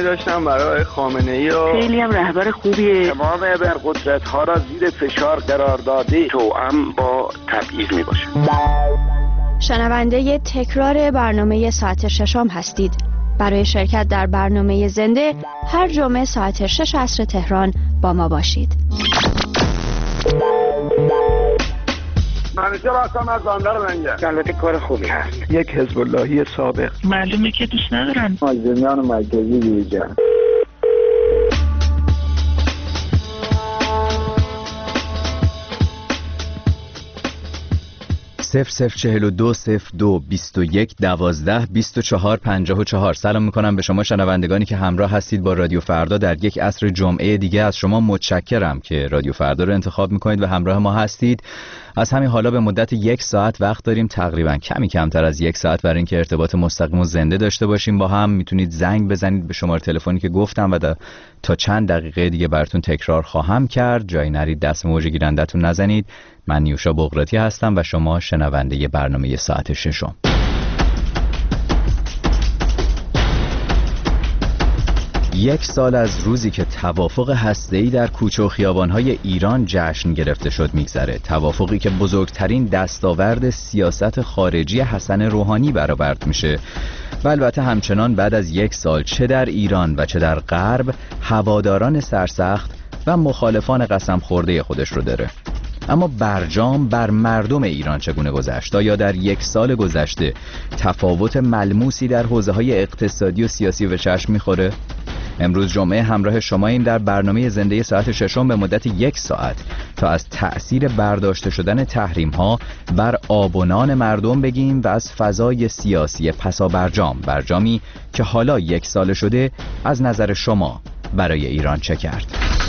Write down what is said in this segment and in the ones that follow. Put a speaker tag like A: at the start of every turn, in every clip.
A: پیامی داشتم برای خامنه‌ای و
B: خیلی هم رهبر خوبیه.
C: تمام ابرقدرت‌ها را زیر فشار قرار داده، توأم با تبعیض میباشه.
D: شنونده تکرار برنامه ساعت ششم هستید. برای شرکت در برنامه زنده هر جمعه ساعت 6 عصر تهران با ما باشید.
C: منیجر هستم از بندر منگه. البته کار خوبی هست.
A: یک حزب اللهی سابق.
B: معلومه که دوست ندارن.
C: مازنیان مرکزی دیجا.
E: 00420221122454. سلام میکنم به شما شنوندگانی که همراه هستید با رادیو فردا در یک عصر جمعه دیگه. از شما متشکرم که رادیو فردا رو انتخاب میکنید و همراه ما هستید. از همین حالا به مدت 1 ساعت وقت داریم، تقریبا کمی کمتر از 1 ساعت، برای اینکه ارتباط مستقیم و زنده داشته باشیم با هم. میتونید زنگ بزنید به شماره تلفنی که گفتم و تا چند دقیقه دیگه براتون تکرار خواهم کرد. جایی نرید، دست موج گیرندتون نزنید. من نیوشا بغراتی هستم و شما شنونده برنامه ساعت ششم. یک سال از روزی که توافق هسته‌ای در کوچه و خیابان‌های ایران جشن گرفته شد میگذره. توافقی که بزرگترین دستاورد سیاست خارجی حسن روحانی برآورد میشه و البته همچنان بعد از 1 سال چه در ایران و چه در غرب هواداران سرسخت و مخالفان قسم خورده خودش رو داره. اما برجام بر مردم ایران چگونه گذشت؟ آیا در 1 سال گذشته تفاوت ملموسی در حوزه‌های اقتصادی و سیاسی به چشم می‌خوره؟ امروز جمعه همراه شماییم در برنامه زنده ساعت ششم به مدت 1 ساعت تا از تأثیر برداشته شدن تحریم‌ها بر آب و نان مردم بگیم و از فضای سیاسی پسا برجامی که حالا 1 سال شده از نظر شما برای ایران چه کرد؟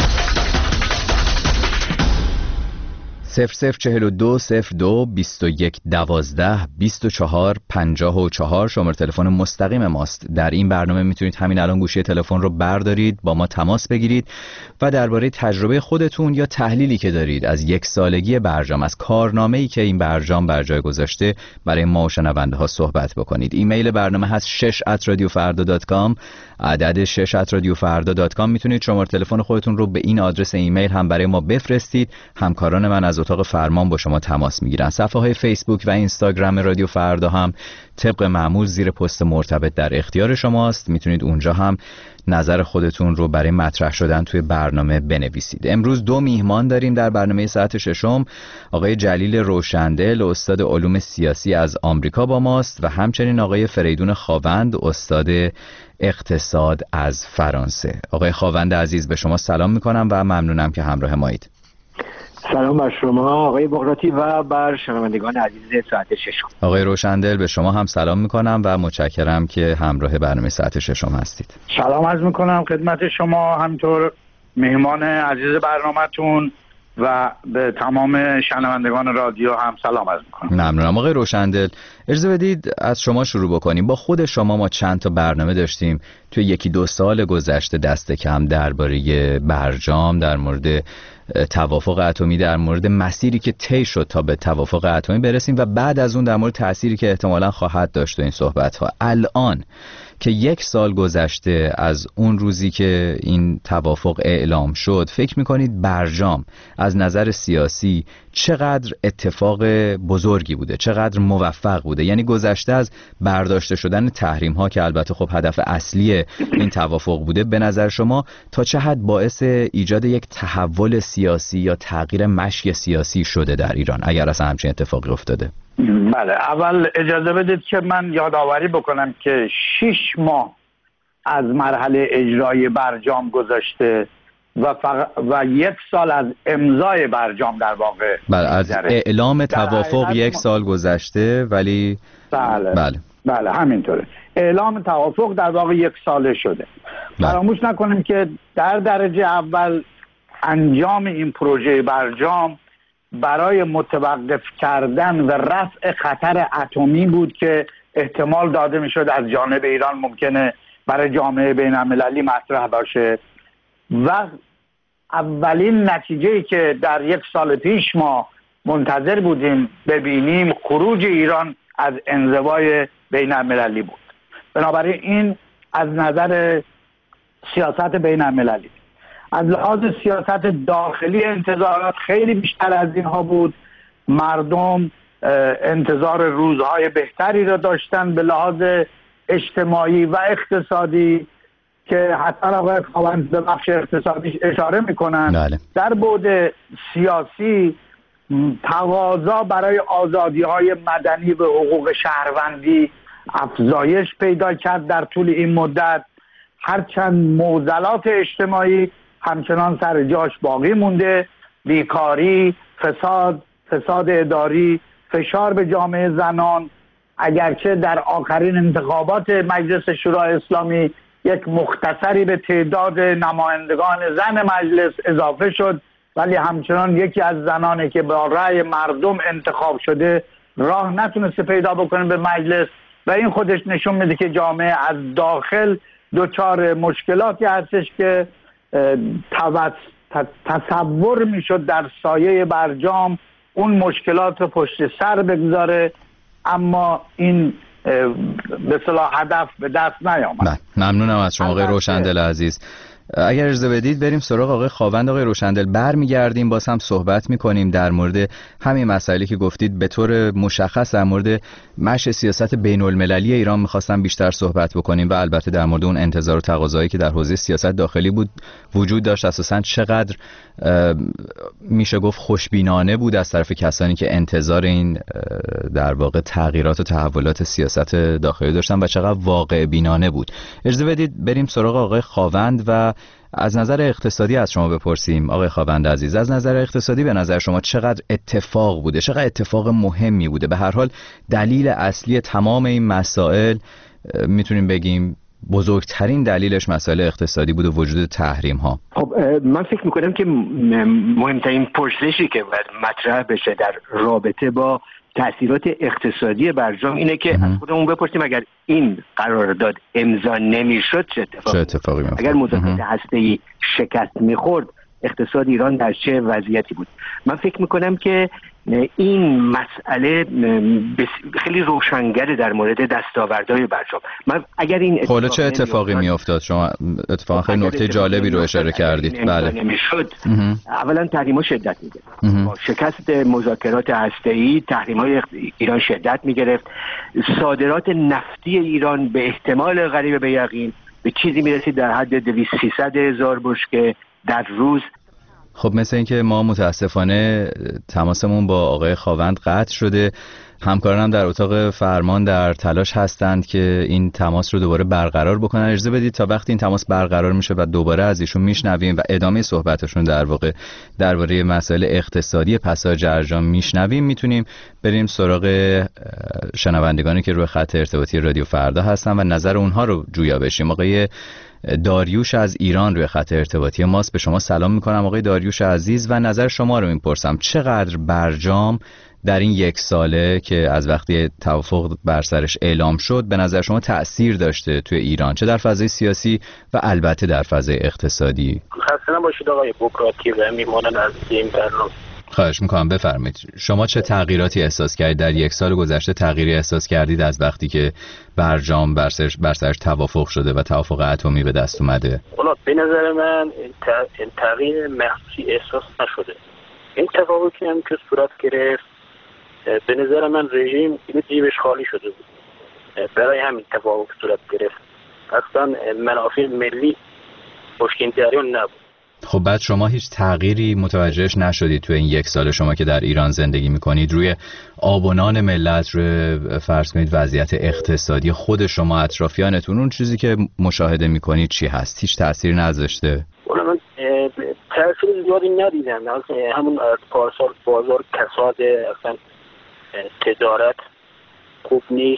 E: 00420221122454 شماره تلفن مستقیم ماست. در این برنامه میتونید همین الان گوشی تلفن رو بردارید، با ما تماس بگیرید و درباره تجربه خودتون یا تحلیلی که دارید از 1 سالگی برجام، از کارنامه‌ای که این برجام بر جای گذاشته، برای ما و شنونده ها صحبت بکنید. ایمیل برنامه هست 6@radiofarda.com، عدد 6@radiofarda.com. میتونید شماره تلفن خودتون رو به این آدرس ایمیل هم برای ما بفرستید. همکاران من از اتاق فرمان با شما تماس میگیرن. صفحه های فیسبوک و اینستاگرام رادیو فردا هم طبق معمول زیر پست مرتبط در اختیار شماست. میتونید اونجا هم نظر خودتون رو برای مطرح شدن توی برنامه بنویسید. امروز 2 میهمان داریم در برنامه ساعت ششم. آقای جلیل روشندل، استاد علوم سیاسی از آمریکا با ماست و همچنین آقای فریدون خاوند، استاد اقتصاد از فرانسه. آقای خاوند عزیز، به شما سلام میکنم و ممنونم که همراه مایید.
C: سلام بر شما آقای بغراتی و بر شنوندگان عزیز ساعت ششم.
E: آقای روشندل، به شما هم سلام میکنم و متشکرم که همراه برنامه ساعت ششم هستید.
F: سلام عرض میکنم خدمت شما، همینطور مهمان عزیز برنامه‌تون و به تمام شنوندگان رادیو هم سلام عرض میکنم.
E: ممنونم. آقای روشندل، اجازه بدید از شما شروع بکنیم. با خود شما ما چند تا برنامه داشتیم توی 1-2 سال گذشته دست کم درباره برجام، در مورد توافق اتمی، در مورد مسیری که طی شد تا به توافق اتمی برسیم و بعد از اون در مورد تأثیری که احتمالاً خواهد داشت این صحبت‌ها. الان که 1 سال گذشته از اون روزی که این توافق اعلام شد، فکر می‌کنید برجام از نظر سیاسی چقدر اتفاق بزرگی بوده، چقدر موفق بوده؟ یعنی گذشته از برداشته شدن تحریم‌ها که البته خب هدف اصلی این توافق بوده، به نظر شما تا چه حد باعث ایجاد یک تحول سیاسی یا تغییر مشی سیاسی شده در ایران، اگر اصلا همچین اتفاقی افتاده؟
F: بله، اول اجازه بدید که من یادآوری بکنم که 6 ماه از مرحله اجرای برجام گذشته و 1 سال از امضای برجام در واقع.
E: بله، از اعلام توافق 1 سال گذشته، ولی
F: بله همینطوره. اعلام توافق در واقع 1 ساله شده. فراموش نکنیم که در درجه اول انجام این پروژه برجام برای متوقف کردن و رفع خطر اتمی بود که احتمال داده میشد از جانب ایران ممکنه برای جامعه بین المللی مطرح باشه و اولین نتیجه‌ای که در 1 سال پیش ما منتظر بودیم ببینیم خروج ایران از انزوای بین المللی بود. بنابراین این از نظر سیاست بین المللی. از لحاظ سیاست داخلی انتظارات خیلی بیشتر از اینها بود. مردم انتظار روزهای بهتری را داشتن به لحاظ اجتماعی و اقتصادی که حتی آقای خاوند به بخش اقتصادی اشاره میکنن.
E: بله.
F: در بعد سیاسی تقاضا برای آزادی‌های مدنی و حقوق شهروندی افزایش پیدا کرد در طول این مدت، هرچند معضلات اجتماعی همچنان سر جاش باقی مونده. بیکاری، فساد اداری، فشار به جامعه زنان، اگرچه در آخرین انتخابات مجلس شورای اسلامی یک مختصری به تعداد نمایندگان زن مجلس اضافه شد، ولی همچنان یکی از زنانی که با رأی مردم انتخاب شده راه نتونسته پیدا بکنه به مجلس و این خودش نشون میده که جامعه از داخل دچار مشکلاتی هستش که تصور میشد در سایه برجام اون مشکلات رو پشت سر بگذاره، اما این به اصطلاح هدف به دست نیامد.
E: ممنونم از شما آقای روشندل عزیز. اگر اجازه بدید بریم سراغ آقای خاوند. آقای روشندل، برمیگردیم باز هم صحبت میکنیم در مورد همین مسائلی که گفتید. به طور مشخص در مورد مشی سیاست بین المللی ایران میخواستم بیشتر صحبت بکنیم و البته در مورد اون انتظار و تقاضایی که در حوزه سیاست داخلی بود وجود داشت، اساساً چقدر میشه گفت خوشبینانه بود از طرف کسانی که انتظار این در واقع تغییرات و تحولات سیاست داخلی داشتن و چقدر واقع بینانه بود. اجازه بدید بریم سراغ آقای خاوند و از نظر اقتصادی از شما بپرسیم. آقای خاوند عزیز، از نظر اقتصادی به نظر شما چقدر اتفاق بوده، چقدر اتفاق مهمی بوده؟ به هر حال دلیل اصلی تمام این مسائل میتونیم بگیم بزرگترین دلیلش مسائل اقتصادی بود و وجود تحریم ها.
G: خب من فکر میکنم که مهمترین پرسشی که باید مطرح بشه در رابطه با تأثیرات اقتصادی برجام اینه که از خودمون بپرسیم اگر این قرارداد امضا نمیشد چه اتفاقی می‌افتاد؟ اگر مذاکرات هسته‌ای شکست می‌خورد اقتصاد ایران در چه وضعیتی بود؟ من فکر میکنم که این مسئله خیلی روشنگره در مورد دستاوردهای برجام. من اگر این
E: حالا چه اتفاقی میافتاد؟ شما اتفاقا خیلی نکته جالبی رو اشاره کردید. بله.
G: نمیشد. اولا تحریم‌ها شدت می‌گرفت. با شکست مذاکرات هسته‌ای تحریم‌های ایران شدت می‌گرفت. صادرات نفتی ایران به احتمال قریب به یقین به چیزی میرسید در حد 200-300 هزار بشکه در روز.
E: خب مثل اینکه ما متاسفانه تماسمون با آقای خاوند قطع شده. همکارانم در اتاق فرمان در تلاش هستند که این تماس رو دوباره برقرار بکنن. اجازه بدید تا وقتی این تماس برقرار میشه و دوباره از ایشون میشنویم و ادامه صحبتشون در واقع درباره مسائل اقتصادی پساژ برجام میشنویم، میتونیم بریم سراغ شنوندگانی که روی خط ارتباطی رادیو فردا هستن و نظر اونها رو جویا بشیم. آقای داریوش از ایران روی خط ارتباطی ماست. به شما سلام میکنم آقای داریوش عزیز و نظر شما رو میپرسم. چقدر برجام در این یک ساله که از وقتی توافق بر سرش اعلام شد به نظر شما تأثیر داشته توی ایران، چه در فضای سیاسی و البته در فضای اقتصادی؟
H: خسته نباشید آقای بوکراتی و میمونن از این برنامه.
E: خواهش میکنم بفرمایید. شما چه تغییراتی احساس کردید در یک سال گذشته؟ تغییری احساس کردید از وقتی که برجام بر سرش توافق شده و توافق اتمی به دست اومده؟
H: والا به نظر من این تغییر محضی احساس نشده. این تفاوتی هم که صورت گرفت به نظر من رژیم جیبش خالی شده بود، برای همین تفاوت صورت گرفت. اصلا منافع ملی پشت جریان نبود.
E: خب بعد شما هیچ تغییری متوجهش نشدید تو این یک سال شما که در ایران زندگی میکنید روی آب و نان ملت، روی فرض کنید وضعیت اقتصادی خود شما، اطرافیانتون، اون چیزی که مشاهده میکنید چی هست؟ هیچ تأثیری نذاشته؟
H: والا من تأثیر زیادی ندیدم. همون پارسال بازار کساد، اصلا تجارت خوب نیست،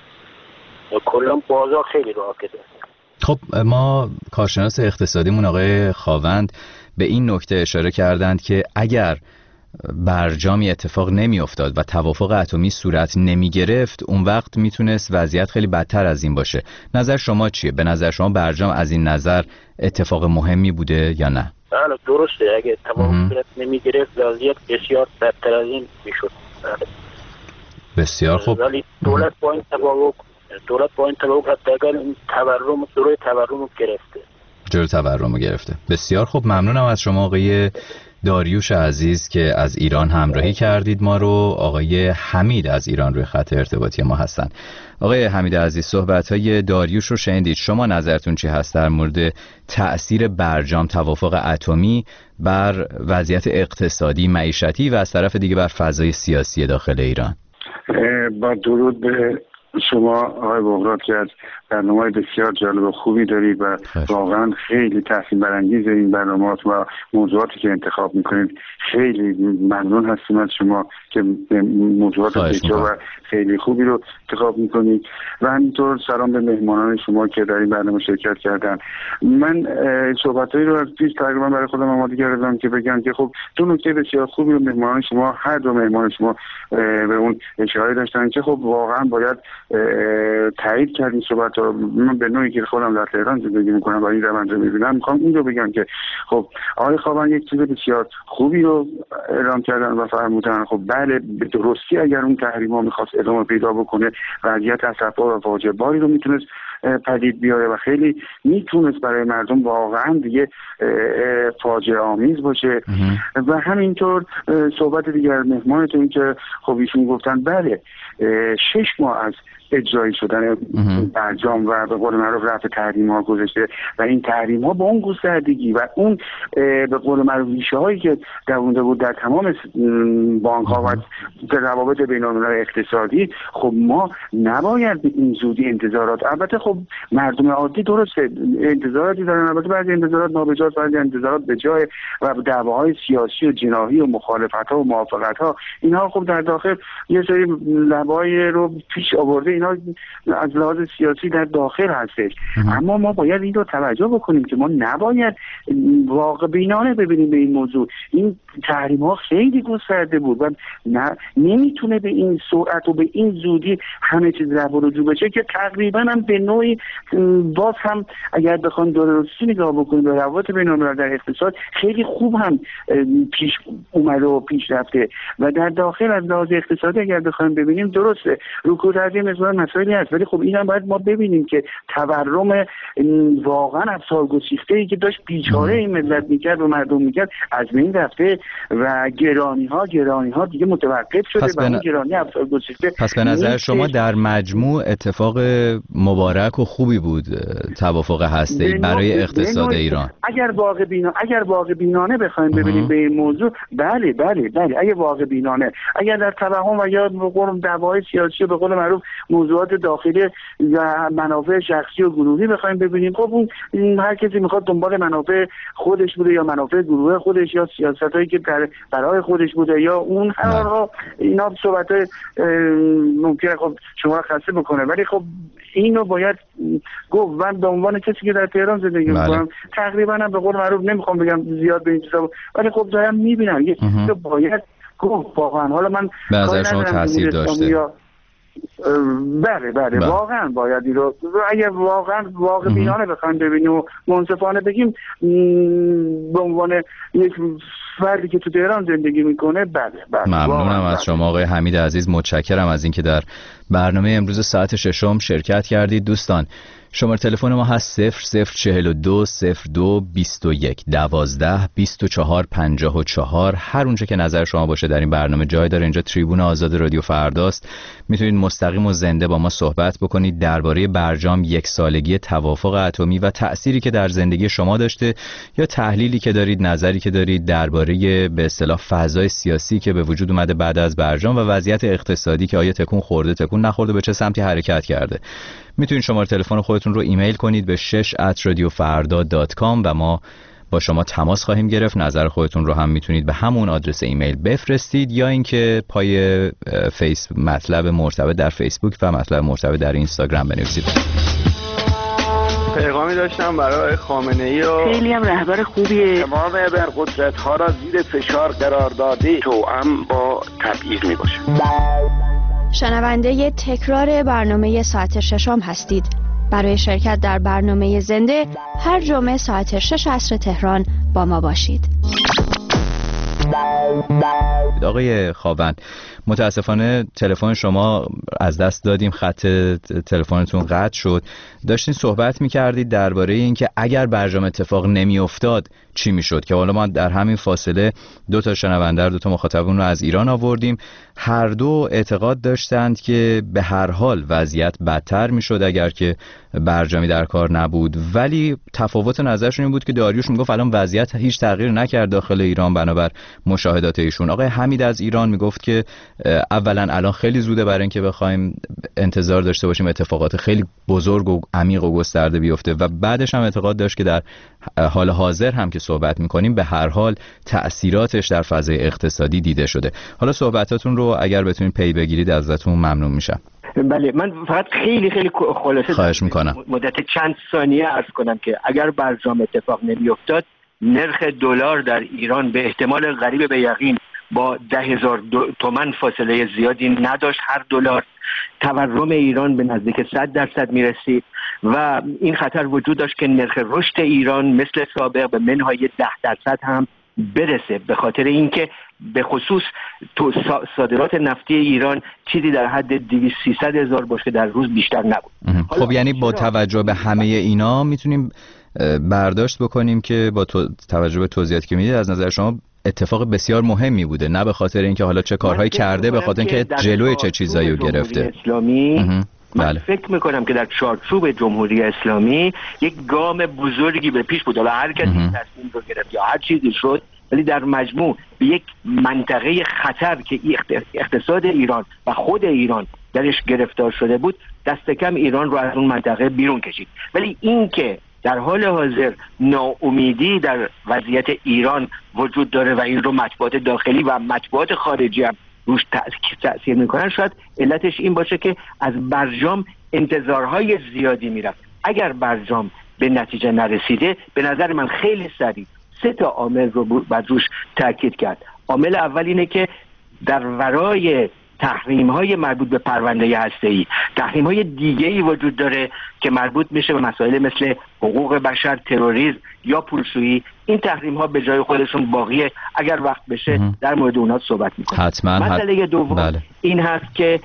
H: کلا بازار خیلی راکده.
E: خب ما کارشناس اقتصادیمون آقای خاوند به این نکته اشاره کردند که اگر برجامی اتفاق نمی افتاد و توافق اتمی صورت نمی گرفت اون وقت میتونست وضعیت خیلی بدتر از این باشه. نظر شما چیه؟ به نظر شما برجام از این نظر اتفاق مهمی بوده یا نه؟
H: بله درسته، اگه توافق صورت نمی گرفت وضعیت بسیار بدتر از این میشد.
E: بسیار خوب.
H: ولی دولت با این توافق حتی اگر این دوره تورم رو گرفته
E: جلو تورم رو گرفته. بسیار خوب، ممنونم از شما آقای داریوش عزیز که از ایران همراهی کردید ما رو. آقای حمید از ایران روی خط ارتباطی ما هستن. آقای حمید عزیز، صحبت‌های داریوش رو شنیدید. شما نظرتون چی هست در مورد تأثیر برجام توافق اتمی بر وضعیت اقتصادی، معیشتی و از طرف دیگه بر فضای سیاسی داخل ایران؟
C: با درود به شما آقای بغرات که از برنامه‌های بسیار جالب و خوبی دارید و واقعا خیلی تحسین برانگیز این برنامه‌ات و موضوعاتی که انتخاب میکنید. خیلی ممنون هستیم از شما که موضوعات بسیار و خیلی خوبی رو انتخاب میکنید و همینطور سلام به مهمانان شما که در این برنامه شرکت کردن. من صحبتایی رو از پیش تقریبا برای خودم آماده کردم که بگم که خب دو نکته بسیار خوبی رو مهمانان شما، هر دو مهمان شما به اون اشاره داشتن که خب واقعا باید تایید کرد این صحبت رو. من به نوعی که خودم در تهران زندگی میکنم و این روند رو میبینم میخوام این رو بگم که خب آقای خاون یک چیز بسیار خوبی رو اعلام کردن و فرمودن خب بله به درستی اگر اون تحریم‌ها میخواست ادامه پیدا بکنه وضعیت اسفبار و فاجعه باری رو میتونست پدید بیاره و خیلی میتونست برای مردم واقعا دیگه فاجعه آمیز باشه. و همینطور صحبت دیگر مهمانتون که خب ایشون گفتن بله 6 ماه از اجرایی شدن برجام و به قول معروف رفع تحریم‌ها گذشته و این تحریم‌ها با اون گستردگی و اون به قول معروف ریشه‌هایی که دوونده بود در تمام بانک‌ها و روابط بین‌المللی اقتصادی، خب ما نباید به این زودی انتظارات، البته خب مردم عادی درسته انتظاراتی دارن، البته بعضی انتظارات نابجاست، بعضی انتظارات به جای و دعواهای سیاسی و جناحی و مخالفت‌ها و موافقت‌ها اینها خب در داخل یه سری لبای رو پیش آورده، اینا از لحاظ سیاسی در داخل هستش. اما ما باید این رو توجه بکنیم که ما نباید واقع بینانه ببینیم به این موضوع. این تحریم ها خیلی گسترده بود و نمیتونه به این سرعت و به این زودی همه چیز رفع و رجوع بشه که تقریبا هم به نوعی باز هم اگر بخوایم درستی نگاه بکنیم به روابط بین‌المللی در اقتصاد خیلی خوب هم پیش اومده و پیش رفته و در داخل از لحاظ اقتصادی اگر بخوایم ببینیم درسته رکود از این مسائلی هست، ولی خب این هم باید ما ببینیم که تورم واقعا افسار گسیخته‌ای که داشت بیچاره این ملت میکرد و مردم میکرد از بین رفته و گرانی ها دیگه متوقف شده و اون گرانی افسار گسیخته.
E: پس به نظر شما در مجموع اتفاق مبارک و خوبی بود توافق هسته‌ای برای اقتصاد ایران؟
C: اگر واقع بینانه بخوایم ببینیم به این موضوع، بله اگر واقع بینانه، اگر در توهم و یا دعواهای سیاسی و به قول معروف موضوعات داخلی و منافع شخصی و گروهی بخوایم ببینیم، خب اون هر کسی میخواد دنبال منافع خودش بوده یا منافع گروه خودش یا سیاستایی که برای خودش بوده یا اون هرها، اینا صحبتای ممکنه خب شما خسته بکنه، ولی خب اینو باید گفت. من به عنوان کسی که در تهران زندگی میکنم تقریبا هم به قول معروف نمیخوام بگم زیاد به این چیزا، ولی خب دارم میبینم یه چیزی باید گفت واقعا. حالا من
E: به نظر شما تاثیر داشته؟
C: بله واقعا باید این رو اگر واقع بینانه بخوایم ببینیم و منصفانه بگیم به عنوان یک فردی که تو تهران زندگی میکنه. بله
E: ممنونم از شما آقای حمید عزیز، متشکرم از اینکه در برنامه امروز ساعت 6 شرکت کردید. دوستان شماره تلفن ما هست 0042 02 21 12 24 54. هر اونجا که نظر شما باشه در این برنامه جای داره. اینجا تریبون آزاد رادیو فرداست، میتونید مستقیم و زنده با ما صحبت بکنید درباره برجام، یک سالگی توافق اتمی و تأثیری که در زندگی شما داشته، یا تحلیلی که دارید، نظری که دارید درباره به اصطلاح فضای سیاسی که به وجود اومده بعد از برجام و وضعیت اقتصادی که آیا تکون خورده تکون نخورده، به چه سمتی حرکت کرده. میتونید شماره تلفن خودتون رو ایمیل کنید به 6@radiofarda.com و ما با شما تماس خواهیم گرفت. نظر خودتون رو هم میتونید به همون آدرس ایمیل بفرستید یا اینکه پای مطلب مرتبط در فیسبوک و مطلب مرتبط در اینستاگرام بنویسید.
A: پیغامی داشتم برای خامنه‌ای و
B: خیلی هم رهبر خوبیه.
C: تمام ابرقدرت‌ها را زیر فشار قرار داده توأم با تبعیض میباشه.
D: شنونده تکرار برنامه ساعت 6 هستید. برای شرکت در برنامه زنده هر جمعه ساعت 6 عصر تهران با ما باشید.
E: آقای خاوند، متاسفانه تلفن شما از دست دادیم، خط تلفنتون قطع شد. داشتین صحبت می‌کردید درباره اینکه اگر برجام اتفاق نمی‌افتاد چی میشد، که حالا ما در همین فاصله 2 شنونده، 2 مخاطبون رو از ایران آوردیم. هر دو اعتقاد داشتند که به هر حال وضعیت بدتر میشد اگر که برجامی در کار نبود، ولی تفاوت نظرشون این بود که داریوش میگفت الان وضعیت هیچ تغییر نکرد داخل ایران بنابر مشاهدات ایشون. آقای حمید از ایران میگفت که اولا الان خیلی زوده برای اینکه بخوایم انتظار داشته باشیم اتفاقات خیلی بزرگ و عمیق و گسترده بیفته، و بعدش هم اعتقاد داشت که در حال حاضر هم که صحبت میکنیم به هر حال تأثیراتش در فضای اقتصادی دیده شده. حالا صحبتاتون رو اگر بتونید پی بگیرید ازتون ممنون میشم.
G: بله، من فقط خیلی خلاصه
E: خواهش میکنم
G: مدت چند ثانیه عرض کنم که اگر برجام اتفاق نمیافتاد نرخ دلار در ایران به احتمال قریب به یقین با 10,000 تومان فاصله زیادی نداشت. هر دلار تورم ایران به نزدیک 100% میرسید و این خطر وجود داشت که نرخ رشد ایران مثل سابق به منهای 10% هم برسه، به خاطر اینکه به خصوص صادرات نفتی ایران چیزی در حد 200-300 هزار بشکه در روز بیشتر نبود.
E: خب یعنی با توجه به همه اینا میتونیم برداشت بکنیم که با توجه به توضیحاتی که میدید از نظر شما اتفاق بسیار مهمی بوده، نه به خاطر اینکه حالا چه کارهایی کرده، به خاطر اینکه جلوی چه چیزایی رو گرفته.
G: من فکر میکنم که در چارچوب جمهوری اسلامی یک گام بزرگی به پیش بود. حالا هر کسی تصمیم رو گرفت یا هر چیزی شد، ولی در مجموع به یک منطقه خطر که اقتصاد ایران و خود ایران درش گرفتار شده بود، دست کم ایران رو از اون منطقه بیرون کشید. ولی این که در حال حاضر ناامیدی در وضعیت ایران وجود داره و این رو مطبوعات داخلی و مطبوعات خارجی هم روش تأثیر میکنن، شاید علتش این باشه که از برجام انتظارهای زیادی میرفت. اگر برجام به نتیجه نرسیده، به نظر من خیلی سریع 3 عامل رو باید روش تاکید کرد. عامل اول اینه که در ورای تحریم‌های مربوط به پرونده هسته‌ای تحریم‌های دیگه‌ای وجود داره که مربوط میشه به مسائل مثل حقوق بشر، تروریسم یا پولشویی. این تحریم‌ها به جای خودشون باقیه، اگر وقت بشه در مورد اونها صحبت می‌کنیم. مسئله دوم این هست که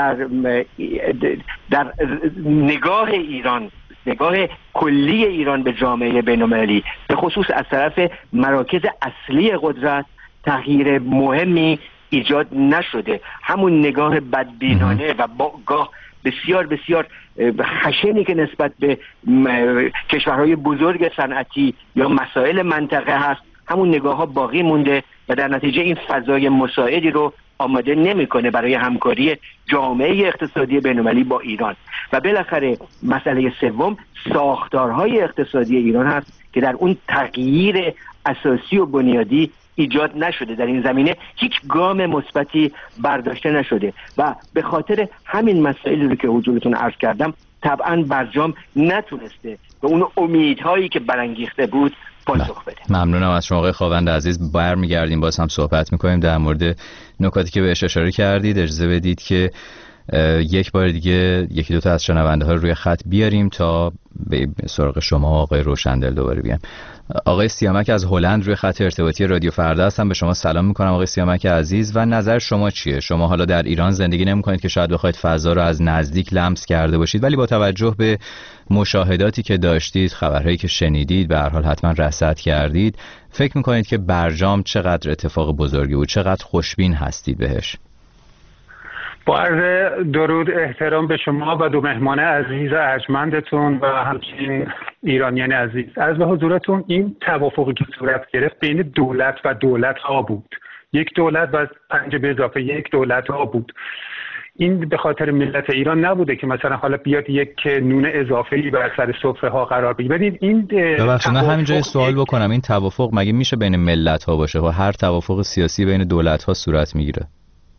G: در نگاه ایران، نگاه کلی ایران به جامعه بین‌المللی، به خصوص از طرف مراکز اصلی قدرت، تغییر مهمی ایجاد نشده. همون نگاه بدبینانه و گاه بسیار بسیار خشنی که نسبت به کشورهای بزرگ صنعتی یا مسائل منطقه هست، همون نگاه ها باقی مونده و در نتیجه این فضای مساعدی رو آماده نمیکنه برای همکاری جامعه اقتصادی بین‌المللی با ایران. و بالاخره مسئله سوم ساختارهای اقتصادی ایران هست که در اون تغییر اساسی و بنیادی ایجاد نشده. در این زمینه هیچ گام مثبتی برداشته نشده و به خاطر همین مسائلی رو که حضورتون عرض کردم طبعاً برجام نتونسته به اون امیدهایی که برانگیخته بود پاسخ بده.
E: ممنونم از شما آقای خاوند عزیز. برمیگردیم باز هم صحبت میکنیم در مورد نکاتی که بهش اشاره کردید. اجازه بدید که یک بار دیگه 1-2 از شنونده ها رو روی خط بیاریم تا به سراغ شما آقای روشندل دوباره بیام. آقای سیامک از هلند روی خط ارتباطی رادیو فردا هستم. به شما سلام میکنم آقای سیامک عزیز و نظر شما چیه؟ شما حالا در ایران زندگی نمیکنید که شاید بخواید فضا رو از نزدیک لمس کرده باشید، ولی با توجه به مشاهداتی که داشتید، خبرهایی که شنیدید، به هر حال حتما رصد کردید، فکر میکنید که برجام چقدر اتفاق بزرگی بود؟ چقدر خوشبین هستید بهش؟
I: با عرض درود احترام به شما و 2 مهمان عزیز ارجمندتون و همچنین ایرانیان عزیز. عرض به حضورتون این توافقی که صورت گرفت بین دولت و دولت ها بود. یک دولت و 5 به اضافه 1 دولت ها بود. این به خاطر ملت ایران نبوده که مثلا حالا بیاد یک نون اضافه‌ای بر سر سفره ها قرار بگیره. ببینید این
E: ببخشید من همینجا سوال بکنم، این توافق مگه میشه بین ملت ها باشه و هر توافق سیاسی بین دولت ها صورت میگیره؟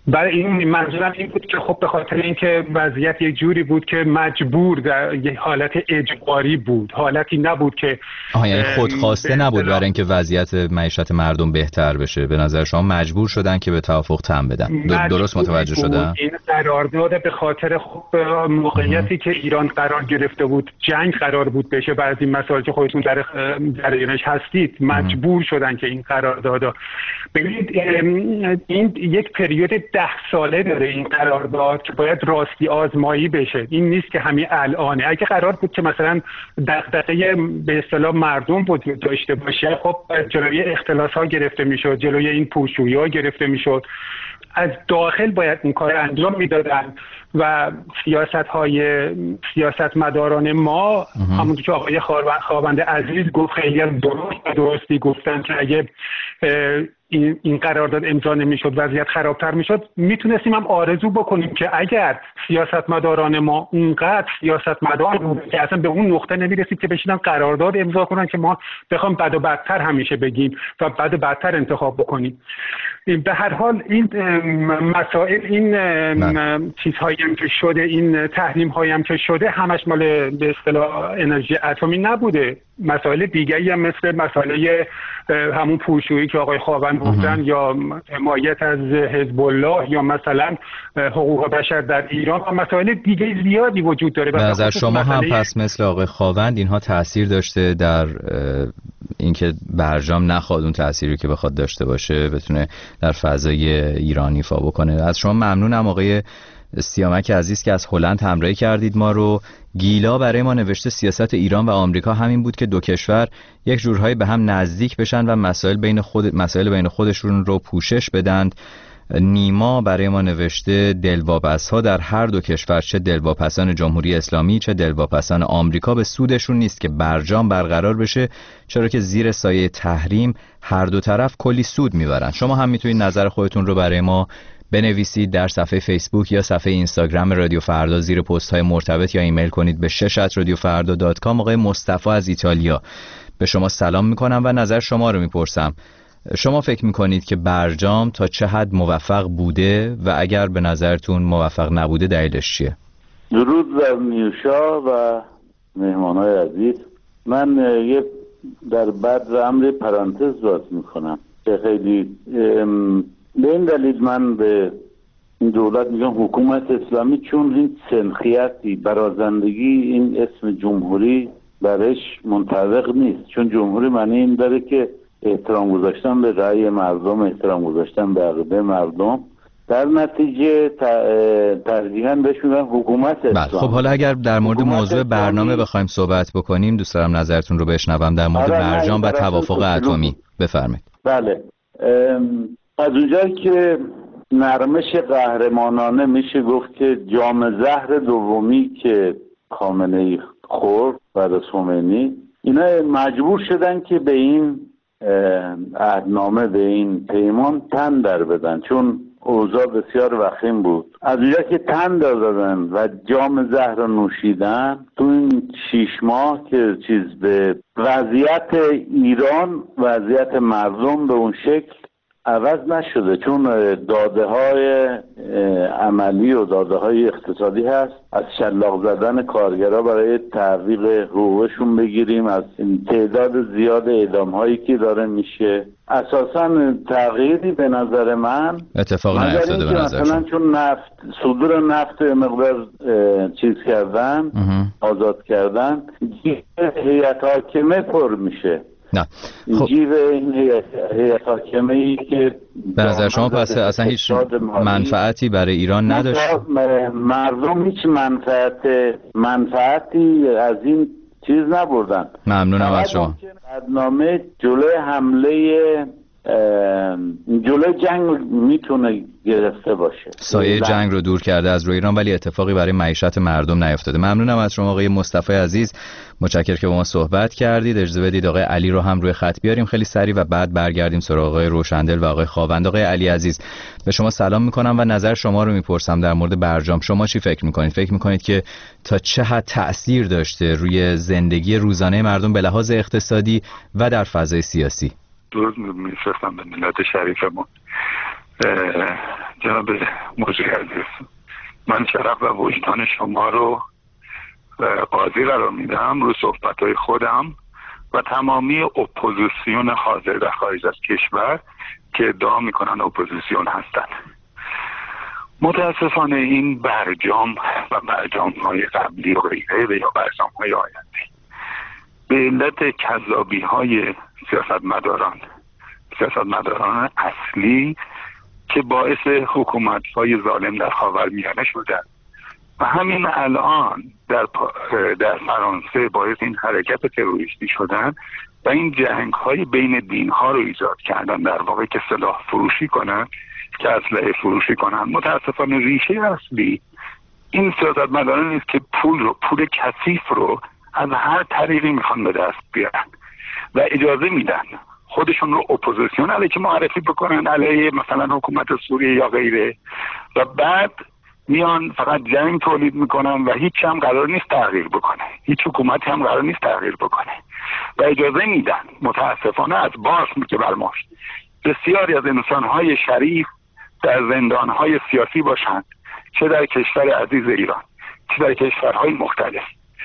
I: برای این منظورم این بود که خب به خاطر اینکه وضعیت یک جوری بود که مجبور در یک حالت اجباری بود، حالتی نبود که
E: یعنی خودخواسته نبود برای اینکه وضعیت معیشت مردم بهتر بشه. به نظر شما مجبور شدن که به توافق تن بدن. درست متوجه شدم؟ این
I: قرارداد به خاطر خب موقعیتی که ایران قرار گرفته بود، جنگ قرار بود بشه، بعد این مسائل که خودتون در جریانش هستید، مجبور شدن که این قرارداد. ببینید این یک پریود 10 ساله داره این قرارداد که باید راستی آزمایی بشه. این نیست که همین الانه. اگه قرار بود که مثلا دغدغه به اصطلاح مردم وجود داشته باشه، خب جلوی اختلاس ها گرفته میشد، جلوی این پوشویی ها گرفته میشد. از داخل باید این کار انجام میدادن و سیاستمداران ما همونطور که آقای خاوند عزیز گفت خیلی درستی گفتن که اگه این قرارداد امضا نمیشد وضعیت خرابتر میشد. میتونستیم هم آرزو بکنیم که اگر سیاستمداران ما اونقدر سیاستمدار بود که اصلا به اون نقطه نمیرسید که بشینن قرارداد امضا کنن که ما بخوام بد و بدتر همیشه بگیم و بد و بدتر انتخاب بکنیم. به هر حال این مسائل، این چیزهایی هم که شده، این تحریم هایی هم که شده، همش مال به اصطلاح انرژی اتمی نبوده. مسائل دیگری هم مثل مسئله همون پوشویی که آقای خاوند گفتن یا حمایت از حزب الله یا مثلا حقوق بشر در ایران و مسائل دیگه زیادی وجود داره.
E: به نظر شما هم پس مثل آقای خاوند اینها تأثیر داشته در اینکه برجام نخواد اون تأثیری که بخواد داشته باشه بتونه در فضای ایران ایفا بکنه؟ از شما ممنونم آقای سیامک عزیز که از هلند همراهی کردید ما رو. گیلا برای ما نوشته سیاست ایران و آمریکا همین بود که دو کشور یک جورهایی به هم نزدیک بشن و مسائل بین خودشون رو پوشش بدند. نیما برای ما نوشته دلواپس‌ها در هر دو کشور، چه دلواپسان جمهوری اسلامی چه دلواپسان آمریکا، به سودشون نیست که برجام برقرار بشه، چرا که زیر سایه تحریم هر دو طرف کلی سود میبرن. شما هم میتونید نظر خودتون رو برای ما بنویسید در صفحه فیسبوک یا صفحه اینستاگرام رادیو فردا زیر پست های مرتبط یا ایمیل کنید به شش@radiofarda.com. آقای مصطفی از ایتالیا به شما سلام میکنم و نظر شما رو میپرسم. شما فکر میکنید که برجام تا چه حد موفق بوده و اگر به نظرتون موفق نبوده دلیلش چیه؟
J: درود بر نیوشا و مهمانای عزیز. من یه در بعد امر پرانتز باز میکنم که خیلی به این دلیل من به این دولت میگم حکومت اسلامی، چون این سنخیتی برازندگی این اسم جمهوری برش منطبق نیست. چون جمهوری معنی این داره که احترام گذاشتن به رأی مردم، احترام گذاشتن به عقیده مردم، در نتیجه ترجیحاً بهش میگن حکومت اسلامی.
E: خب حالا اگر در مورد موضوع برنامه بخوایم صحبت بکنیم دوست دارم نظرتون رو بشنوم در مورد برجام و توافق اتمی. بفرمایید.
J: بله، از اونجایی که نرمش قهرمانانه میشه گفت که جام زهر دومی که خامنه‌ای خورد بعد از خمینی، اینا مجبور شدن که به این عهدنامه، به این پیمان تن در بدن، چون اوضاع بسیار وخیم بود. از اونجا که تن دادن و جام زهر رو نوشیدن، تو این 6 ماه که به وضعیت ایران، وضعیت مردم به اون شکل عوض نشده، چون داده های عملی و داده های اقتصادی هست. از شلاق زدن کارگرها برای تحقیق حقوقشون بگیریم، از تعداد زیاد اعدام هایی که داره میشه، اساسا تغییری به نظر من
E: اتفاق نیفتاده. به نظر
J: مثلا چون صدور نفت مقدار چیز کردن، آزاد کردن، هیئت حاکمه پر میشه.
E: نه خب
J: جیب این هیئت حاکمه ای که
E: به نظر شما پس اصلا هیچ منفعتی برای ایران نداشت؟
J: مردم هیچ منفعتی از این چیز نبردن.
E: ممنونم از شما.
J: برنامه جلوی حمله، جلوی جنگ میتونه گرفته باشه،
E: سایه جنگ رو دور کرده از روی ایران، ولی اتفاقی برای معیشت مردم نیفتاده. ممنونم از شما آقای مصطفی عزیز، متشکرم که با ما صحبت کردید. اجازه بدید آقای علی رو هم روی خط بیاریم خیلی سریع و بعد برگردیم سراغ آقای روشندل و آقای خاوند. آقای علی عزیز به شما سلام میکنم و نظر شما رو میپرسم در مورد برجام. شما چی فکر میکنید؟ فکر میکنید که تا چه حد تأثیر داشته روی زندگی روزانه مردم به لحاظ اقتصادی و در فضای سیاسی؟
C: درود میفرستم به ملت شریفمون. جناب مجری عزیز، من شرف و وجدان شما رو قاضی قرار میدم رو صحبت‌های خودم و تمامی اپوزیسیون حاضر در خارج از کشور که ادعا میکنن اپوزیسیون هستن. متاسفانه این برجام و برجام‌های قبلی و غیره یا برجام‌های آینده به علت کذابی‌های سیاستمداران اصلی که باعث حکومت‌های ظالم در خاورمیانه شدن و همین الان در فرانسه باعث این حرکت تروریستی شدن و این جنگ‌های بین دین‌ها رو ایجاد کردن، در واقع که سلاح فروشی کنن، که اسلحه فروشی کنن. متاسفانه ریشه اصلی این سیاستمداران نیست که پول کثیف رو از هر طریقی میخوان به دست بیارن و اجازه میدن خودشون رو اپوزیسیون علیه معرفی بکنن، علیه مثلا حکومت سوریه یا غیره، و بعد میان فقط جنگ تولید میکنن و هیچ هم قرار نیست تغییر بکنه، هیچ حکومتی هم قرار نیست تغییر بکنه و اجازه میدن متاسفانه از باس که برماش بسیاری از انسانهای شریف در زندانهای سیاسی باشند، چه در کشور عزیز ایران چه در کشورهای مختلف.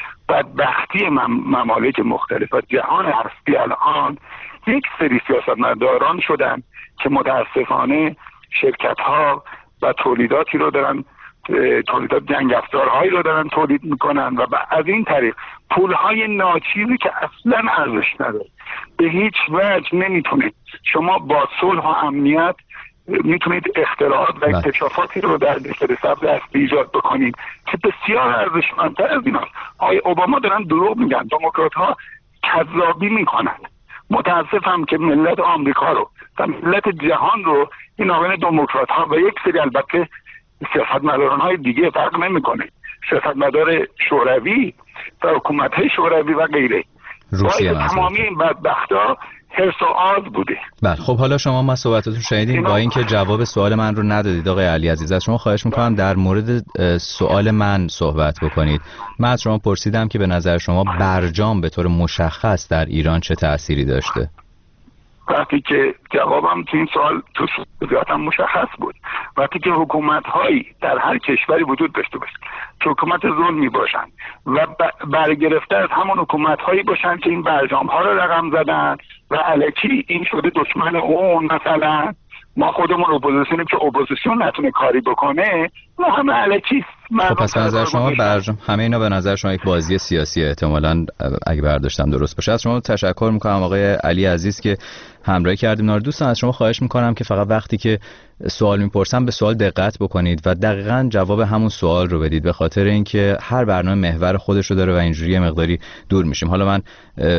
C: بدبختی ممالک مختلف و جهان هستی الان یک سری سیاستمداران شدن که متاسفانه شرکت‌ها و تولیداتی رو دارن، تولیدات جنگ افزارهایی رو دارن تولید میکنن و از این طریق پولهای ناچیزی که اصلا ارزش نداره. به هیچ وجه نمیتونید شما با صلح و امنیت میتونید اختراعات و اکتشافاتی رو در دفتر سبز هستی ایجاد بکنید که بسیار ارزشمندتر از ایناست. آقای اوباما دارن دروغ میگن، دموکرات ها کذابی میکنن. متاسفم که ملت آمریکا رو و ملت جهان رو این آقایان دموکرات ها و یک سری البته سیاستمداران های دیگه فرق نمیکنه، سیاستمدار شوروی و حکومت های شوروی و غیره، باید تمامی این بدبختا حرص و آز بوده.
E: بله خب حالا شما ما صحبتاتون شنیدین، با اینکه جواب سوال من رو ندادید آقای علی عزیز، از شما خواهش میکنم در مورد سوال من صحبت بکنید. من از شما پرسیدم که به نظر شما برجام به طور مشخص در ایران چه تأثیری داشته؟
C: وقتی که جوابم تو این سوال تو صورتم مشخص بود، وقتی که حکومت‌هایی در هر کشوری وجود داشته باشه که حکومت ظلمی باشن و برگرفته از همون حکومت‌هایی باشن که این برجام‌ها رو رقم زدن و الکی این شده دشمن اون، مثلا ما خودمون اپوزیسیونیم که اپوزیسیون نتونه کاری بکنه، ما همه الکی.
E: خب پس به نظر شما برجام همه اینا به نظر شما یک بازی سیاسی احتمالاً اگه برداشتم درست باشه. از شما تشکر میکنم آقای علی عزیز که همراهی کردیم. دوستان از شما خواهش میکنم که فقط وقتی که سوال میپرسم به سوال دقت بکنید و دقیقاً جواب همون سوال رو بدید، به خاطر اینکه هر برنامه محور خودش رو داره و اینجوری مقداری دور میشیم. حالا من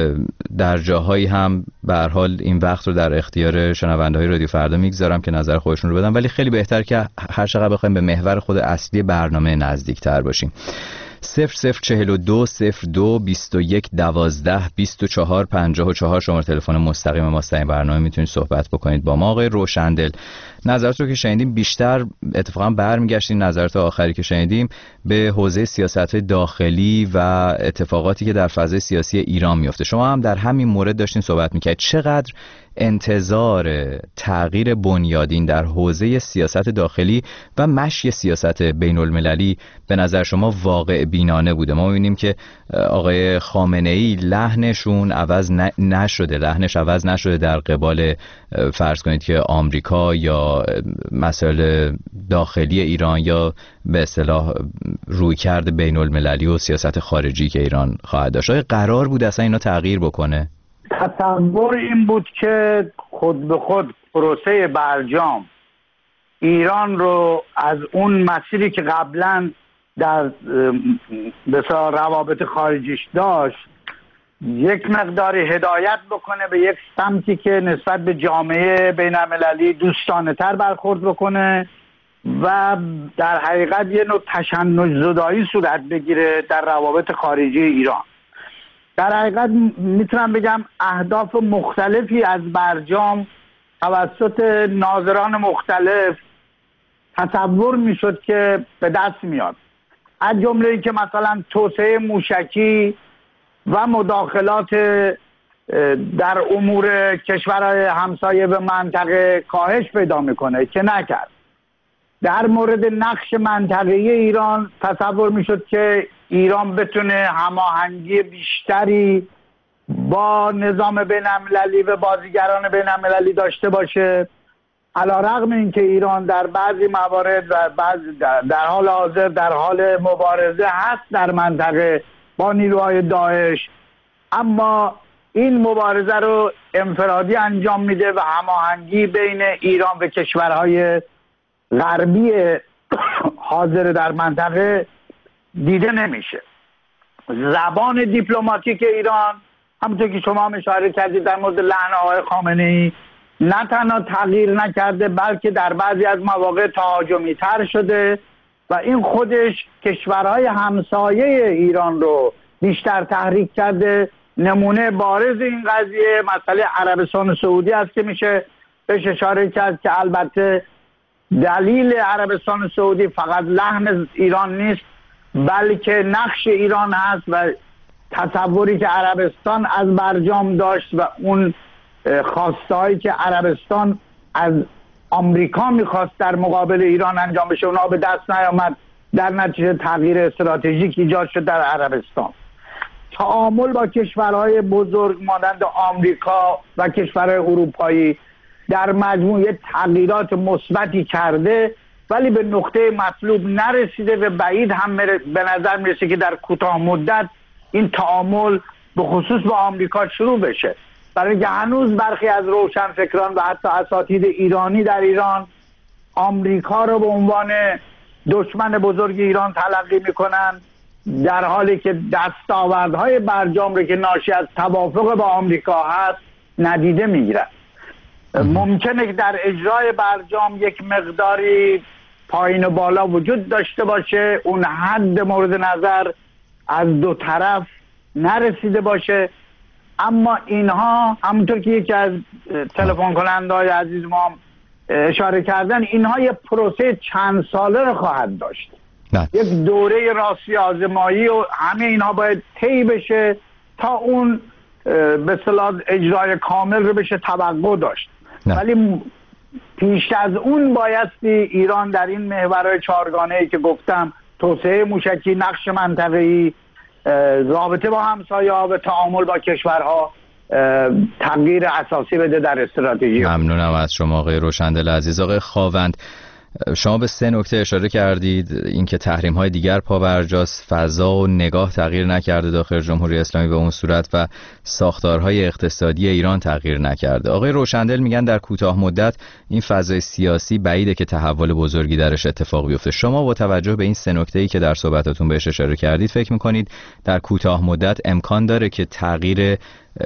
E: در جاهایی هم به هر حال این وقت رو در اختیار شنونده‌های رادیو فردا میگذارم که نظر خودشون رو بدن، ولی خیلی بهتر که هر چقدر بخوایم به محور خود اصلی برنامه نزدیکتر باشیم. 0042 02 21 12 24 54 شماره تلفن مستقیم ماست. این برنامه میتونید صحبت بکنید با ما. آقای روشندل، نظرات رو که شنیدیم بیشتر اتفاقا برمیگشتیم نظرات آخری که شنیدیم به حوزه سیاست‌های داخلی و اتفاقاتی که در فضای سیاسی ایران میفته. شما هم در همین مورد داشتین صحبت میکردید. چقدر انتظار تغییر بنیادین در حوزه سیاست داخلی و مشی سیاست بین المللی به نظر شما واقع بینانه بوده؟ ما می‌بینیم که آقای خامنه‌ای لحنشون عوض نشده در قبال فرض کنید که آمریکا یا مسائل داخلی ایران یا به اصطلاح رویکرد بین المللی و سیاست خارجی که ایران خواهد داشت. قرار بود اصلا اینا تغییر بکنه؟
F: تصور این بود که خود به خود پروسه برجام ایران رو از اون مسیری که قبلا در بسیار روابط خارجیش داشت یک مقداری هدایت بکنه به یک سمتی که نسبت به جامعه بین‌المللی دوستانه تر برخورد بکنه و در حقیقت یه نوع تشنج زدایی صورت بگیره در روابط خارجی ایران. در حقیقت میتونم بگم اهداف مختلفی از برجام توسط ناظران مختلف تصور میشد که به دست میاد، از جمله ای که مثلا توسعه موشکی و مداخلات در امور کشورهای همسایه به منطقه کاهش پیدا میکنه که نکرد. در مورد نقش منطقه‌ای ایران تصور میشد که ایران بتونه هماهنگی بیشتری با نظام بین‌المللی و بازیگران بین‌المللی داشته باشه، علی‌رغم اینکه ایران در بعضی موارد و در حال حاضر در حال مبارزه هست در منطقه با نیروهای داعش، اما این مبارزه رو انفرادی انجام میده و هماهنگی بین ایران و کشورهای غربی حاضر در منطقه دیده نمیشه. زبان دیپلماتیک ایران همونطور که شما هم اشاره کردید در مورد لعن آقای خامنه‌ای نه تنها تغییر نکرده بلکه در بعضی از مواقع تهاجمی تر شده و این خودش کشورهای همسایه ایران رو بیشتر تحریک کرده. نمونه بارز این قضیه مسئله عربستان سعودی است که میشه بهش اشاره کرد که البته دلیل عربستان سعودی فقط لحن ایران نیست بلکه نقش ایران هست و تصوری که عربستان از برجام داشت و اون خواستهایی که عربستان از آمریکا میخواست در مقابل ایران انجام بشه اونها به دست نیامد، در نتیجه تغییر استراتژیک ایجاد شد در عربستان. تعامل با کشورهای بزرگ مانند آمریکا و کشورهای اروپایی در مجموع تغییرات مثبتی کرده ولی به نقطه مطلوب نرسیده و بعید هم به نظر میرسه که در کوتاه مدت این تعامل به خصوص با آمریکا شروع بشه، برای اینکه هنوز برخی از روشنفکران و حتی اساتید ایرانی در ایران آمریکا رو به عنوان دشمن بزرگ ایران تلقی میکنن، در حالی که دستاوردهای برجام رو که ناشی از توافق با آمریکا هست ندیده میگیرن. ممکنه که در اجرای برجام یک مقداری پایین و بالا وجود داشته باشه، اون حد مورد نظر از دو طرف نرسیده باشه، اما اینها همونطور که یکی از تلفن کننده‌های عزیز ما اشاره کردن اینها یک پروسه چند ساله رو خواهد داشت. یک دوره راستی آزمایی و همه اینها باید طی بشه تا اون به اصطلاح اجرای کامل رو بشه توقع داشت. ولی پیش از اون بایستی ایران در این محورهای چهارگانه‌ای که گفتم، توسعه موشکی، نقش منطقه‌ای، رابطه با همسایه‌ها و تعامل با کشورها تغییر اساسی بده در استراتژی.
E: ممنونم از شما آقای روشندل عزیز. آقای خاوند، شما به 3 نکته اشاره کردید، اینکه تحریم‌های دیگر پابرجاست، فضا و نگاه تغییر نکرده داخل جمهوری اسلامی به اون صورت و ساختارهای اقتصادی ایران تغییر نکرده. آقای روشندل میگن در کوتاه مدت این فضای سیاسی بعیده که تحول بزرگی درش اتفاق بیفته. شما با توجه به این 3 نکته‌ای که در صحبتاتون بهش اشاره کردید فکر می‌کنید در کوتاه مدت امکان داره که تغییر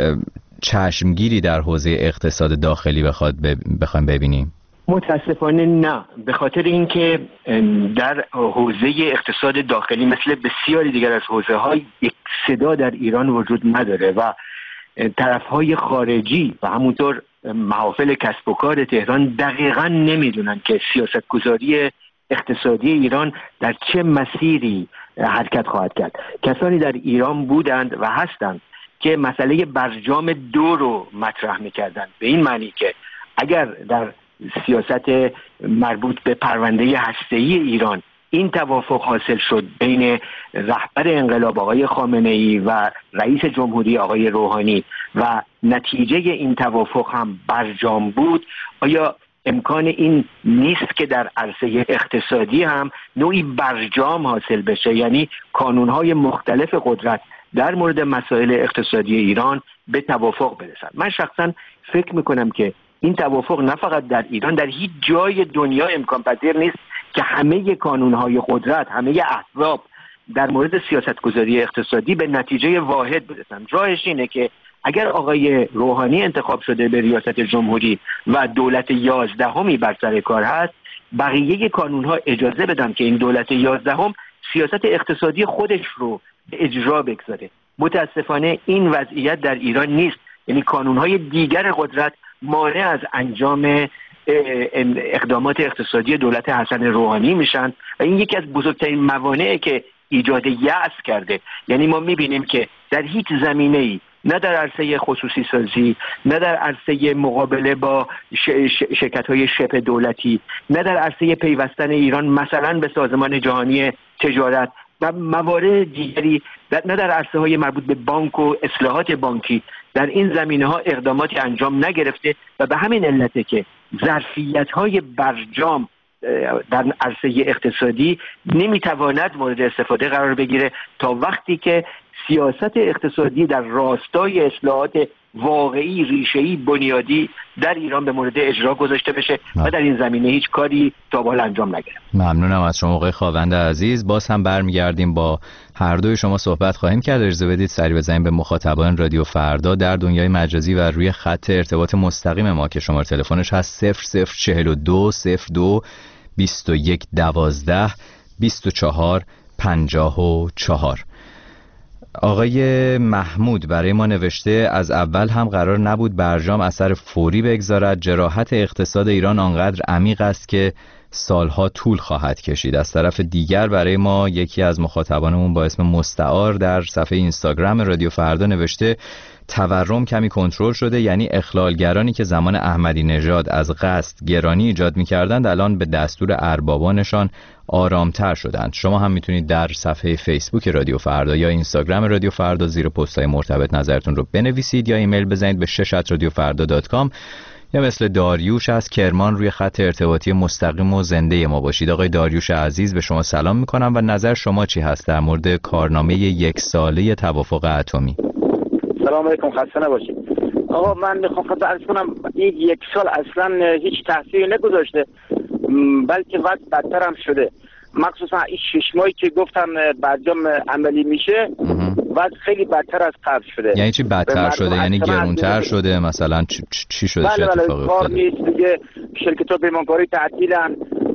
E: چشمگیری در حوزه اقتصاد داخلی بخوایم ببینیم؟
G: متاسفانه نه، به خاطر اینکه در حوزه اقتصاد داخلی مثل بسیاری دیگر از حوزه‌های یک صدا در ایران وجود نداره و طرف‌های خارجی و همونطور محافل کسب و کار تهران دقیقاً نمیدونن که سیاستگذاری اقتصادی ایران در چه مسیری حرکت خواهد کرد. کسانی در ایران بودند و هستند که مسئله برجام 2 رو مطرح می‌کردند، به این معنی که اگر در سیاست مربوط به پرونده هسته‌ای ایران این توافق حاصل شد بین رهبر انقلاب آقای خامنه‌ای و رئیس جمهوری آقای روحانی و نتیجه این توافق هم برجام بود، آیا امکان این نیست که در عرصه اقتصادی هم نوعی برجام حاصل بشه، یعنی کانون‌های مختلف قدرت در مورد مسائل اقتصادی ایران به توافق برسن؟ من شخصا فکر میکنم که این توافق نه فقط در ایران، در هیچ جای دنیا امکان پذیر نیست که همه کانون‌های قدرت، همه احزاب در مورد سیاستگذاری اقتصادی به نتیجه واحد برسن. راهش اینه که اگر آقای روحانی انتخاب شده به ریاست جمهوری و دولت 11می بر سر کار هست، بقیه کانون‌ها اجازه بدن که این دولت 11 سیاست اقتصادی خودش رو به اجرا بگذاره. متاسفانه این وضعیت در ایران نیست، یعنی کانون‌های دیگر قدرت مانع از انجام اقدامات اقتصادی دولت حسن روحانی میشن و این یکی از بزرگترین موانعی که ایجاد یأس کرده. یعنی ما میبینیم که در هیچ زمینه‌ای نه در عرصه خصوصی سازی، نه در عرصه مقابله با شرکت‌های شبه دولتی، نه در عرصه پیوستن ایران مثلا به سازمان جهانی تجارت و موارد دیگری، نه در عرصه‌های مربوط به بانک و اصلاحات بانکی. در این زمینه‌ها اقداماتی انجام نگرفته و به همین علته که ظرفیت‌های برجام در عرصه اقتصادی نمیتواند مورد استفاده قرار بگیره تا وقتی که سیاست اقتصادی در راستای اصلاحات واقعی، ریشه‌ای، بنیادی در ایران به مورد اجرا گذاشته بشه و در این زمینه هیچ کاری تا به حال انجام نگرفته.
E: ممنونم از شما آقای خاوند عزیز. باز هم برمیگردیم با هر دوی شما صحبت خواهیم کرد. اجازه بدید سری بزنیم به مخاطبان رادیو فردا در دنیای مجازی و روی خط ارتباط مستقیم ما که شماره تلفنش هست 0042 02 21 12 24 54. آقای محمود برای ما نوشته از اول هم قرار نبود برجام اثر فوری بگذارد. جراحت اقتصاد ایران آنقدر عمیق است که سالها طول خواهد کشید. از طرف دیگر برای ما یکی از مخاطبانمون با اسم مستعار در صفحه اینستاگرام رادیو فردا نوشته تورم کمی کنترل شده، یعنی اخلالگرانی که زمان احمدی نژاد از قصد گرانی ایجاد می‌کردند الان به دستور اربابانشان آرامتر شدند. شما هم میتونید در صفحه فیسبوک رادیو فردا یا اینستاگرام رادیو فردا زیر پست‌های مرتبط نظرتون رو بنویسید یا ایمیل بزنید به شش@radiofarda.com یا مثل داریوش از کرمان روی خط ارتباطی مستقیم و زنده ما باشید. آقای داریوش عزیز به شما سلام میکنم و نظر شما چی هست در مورد کارنامه 1 ساله توافق اتمی؟
K: سلام علیکم، خسته نباشید. آقا من میخوام خدمت عرض کنم این 1 سال اصلا هیچ تاثیری نگذاشته، بلکه وضع بدتر هم شده. مخصوصا این 6 ماهی که گفتم برجام عملی میشه وضع خیلی بدتر از قبل شده.
E: یعنی چی بدتر شده؟ یعنی گرونتر شده مثلا؟ چی شده؟ چه اتفاقی
K: افتاده؟ نیست دیگه، شرکت‌ها پیمانکاری تعطیلن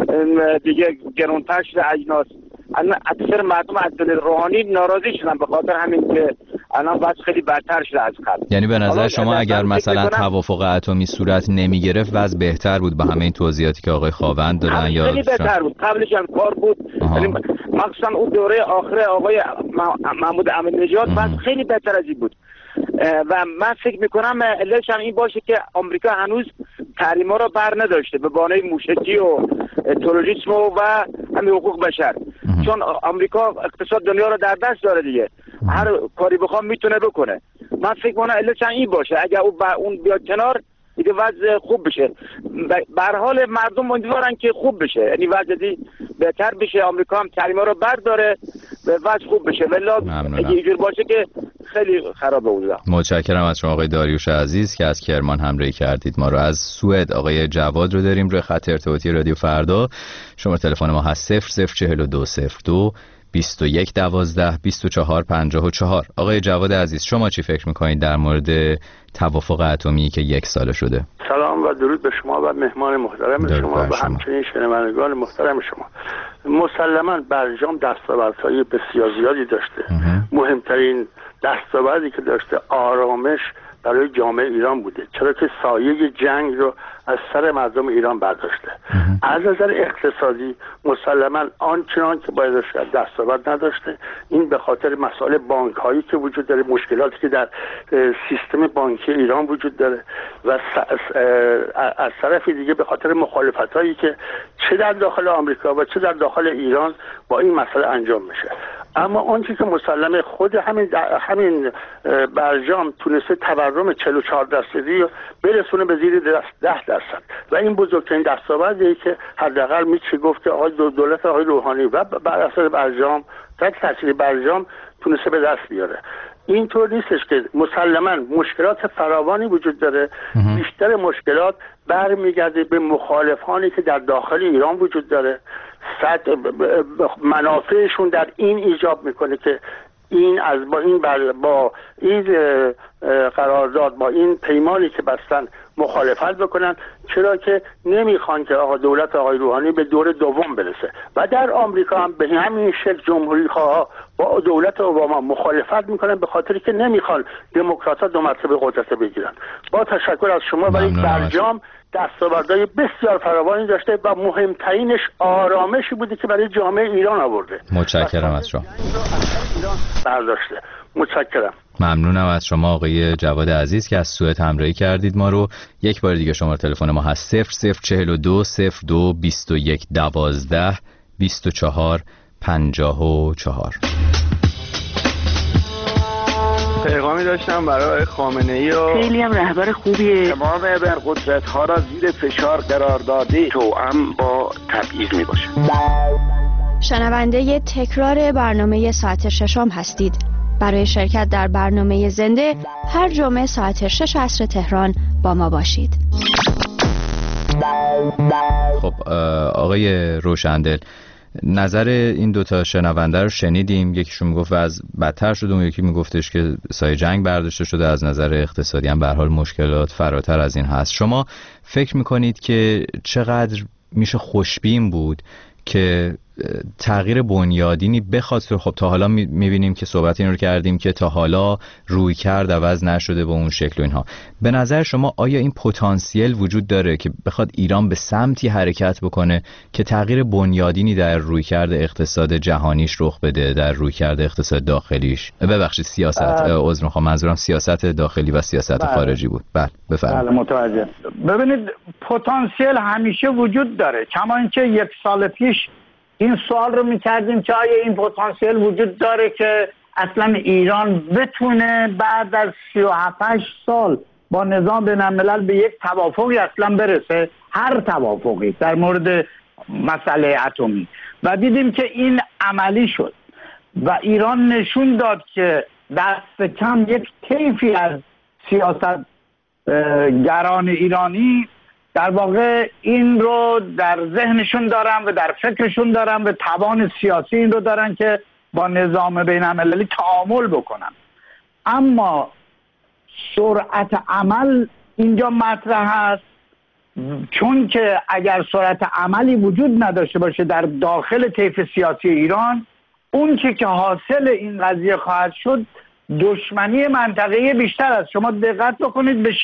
K: دیگه، گرونتر شده اجناس. اکثر مردم از دل روحانی ناراضی شدن به خاطر همین که الان وضع خیلی بدتر شده از قبل.
E: یعنی به نظر شما اگر مثلا توافق اتمی صورت نمی گرفت وضع بهتر بود به همه این توضیحاتی که آقای خاوند دادن؟ یا
K: خیلی بهتر بود، قبلش هم کار بود. یعنی مخصوصا اون دوره آخر آقای محمود احمدی نژاد وضع خیلی بهتر از این بود و من فکر میکنم علتش هم این باشه که آمریکا هنوز تحریما رو بر نداشته به بهانه موشکی و تروریسم و همین حقوق بشر، چون آمریکا اقتصاد دنیا رو در دست داره دیگه، هر کاری بخواد میتونه بکنه. من فکر میکنم علتش این باشه، اگر اون بیاد کنار دیگه وضع خوب بشه. به هر حال مردم امیدوارن که خوب بشه، یعنی وضع بهتر بشه، آمریکا هم تحریما رو برداره و وضع خوب بشه. ولی اگه اینجور باشه که خیلی خرابه اوضاع.
E: متشکرم از شما آقای داریوش عزیز که از کرمان همراهی کردید ما رو. از سوئد آقای جواد رو داریم روی خط ارتباطی رادیو فردا. شما تلفن ما هست 0042 02 21 12 24 54. آقای جواد عزیز شما چی فکر میکنید در مورد توافق اتمی که 1 ساله شده؟
A: سلام و درود به شما و مهمان محترم شما و همچنین شنوندگان محترم شما. مسلماً برجام دستاوردهای بسیار زیادی داشته. مهمترین دستاوردی که داشته آرامش برای جامعه ایران بوده، چرا که سایه جنگ رو از سر مردم ایران برداشته. از نظر اقتصادی مسلماً آنچنان که باید دستاورد نداشته. این به خاطر مسائل بانک هایی که وجود داره، مشکلاتی که در سیستم بانکی ایران وجود داره و از طرف دیگه به خاطر مخالفت هایی که چه در داخل آمریکا و چه در داخل ایران با این مسئله انجام میشه. اما آنچه که مسلمه خود همین برجام تونسته تورم 44% برسونه به زیر 10% و این بزرگترین دستاوردیه که حداقل میشه گفت که دولت آقای روحانی و بر اساس برجام تحت تاثیر برجام تونسته به دست بیاره. اینطور نیستش که مسلماً مشکلات فراوانی وجود داره. بیشتر مشکلات برمیگرده به مخالفانی که در داخل ایران وجود داره. منافعشون در این ایجاب میکنه که این از با این قرارداد، با این پیمانی که بستن مخالفت بکنن، چرا که نمیخوان که دولت آقای روحانی به دور دوم برسه. و در آمریکا هم به همین شکل جمهوری خواه با دولت اوباما مخالفت میکنن به خاطری که نمیخوان دموکرات‌ها 2 مرتبه قدرت بگیرن. با تشکر از شما. ولی برجام دستاوردهای بسیار فراوانی داشته و مهمترینش آرامشی بوده که برای جامعه ایران آورده.
E: متشکرم از شما.
A: برداشته. متشکرم.
E: ممنونم از شما آقای جواد عزیز که از سوئد همراهی کردید ما رو. یک بار دیگه شماره تلفن ما هست 0042 02 21 12 24 54.
L: پیغامی داشتم برای خامنه‌ای و
B: خیلی هم رهبر خوبیه.
M: امام ابرقدرت‌ها را زیر فشار قرار داده توأم با تبعیض میباشه.
D: شنونده تکرار برنامه ساعت ششم هستید. برای شرکت در برنامه زنده هر جمعه ساعت 6 عصر تهران با ما باشید.
E: خب آقای روشندل، نظر این دوتا شنونده رو شنیدیم. یکیشون میگفت از بدتر شده، اون یکی میگفتش که سایه جنگ برداشته شده. از نظر اقتصادی هم به هر حال مشکلات فراتر از این هست. شما فکر میکنید که چقدر میشه خوشبین بود که تغییر بنیادینی بخاطر، خب تا حالا میبینیم که صحبت این رو کردیم که تا حالا روی کرد عوض نشده به اون شکل و اینها. به نظر شما آیا این پتانسیل وجود داره که بخواد ایران به سمتی حرکت بکنه که تغییر بنیادینی در روی کرد اقتصاد جهانیش رخ بده، در روی کرد اقتصاد داخلیش؟ ببخشید سیاست، عذر میخوام، منظورم سیاست داخلی و سیاست خارجی بود. بله بفرمایید.
F: بله متوجه. ببینید پتانسیل همیشه وجود داره، کما اینکه یک سال پیش این سوال رو میکردیم که آیا این پتانسیل وجود داره که اصلا ایران بتونه بعد از 37 سال با نظام بین‌الملل به یک توافقی اصلا برسه، هر توافقی در مورد مسئله اتمی، و دیدیم که این عملی شد و ایران نشون داد که دست کم یک طیفی از سیاست گران ایرانی در واقع این رو در ذهنشون دارن و در فکرشون دارن و توان سیاسی این رو دارن که با نظام بین‌المللی تعامل بکنن. اما سرعت عمل اینجا مطرح است، چون که اگر سرعت عملی وجود نداشته باشه در داخل طیف سیاسی ایران، اون که حاصل این قضیه خواهد شد دشمنی منطقه‌ای بیشتر است. شما دقت بکنید به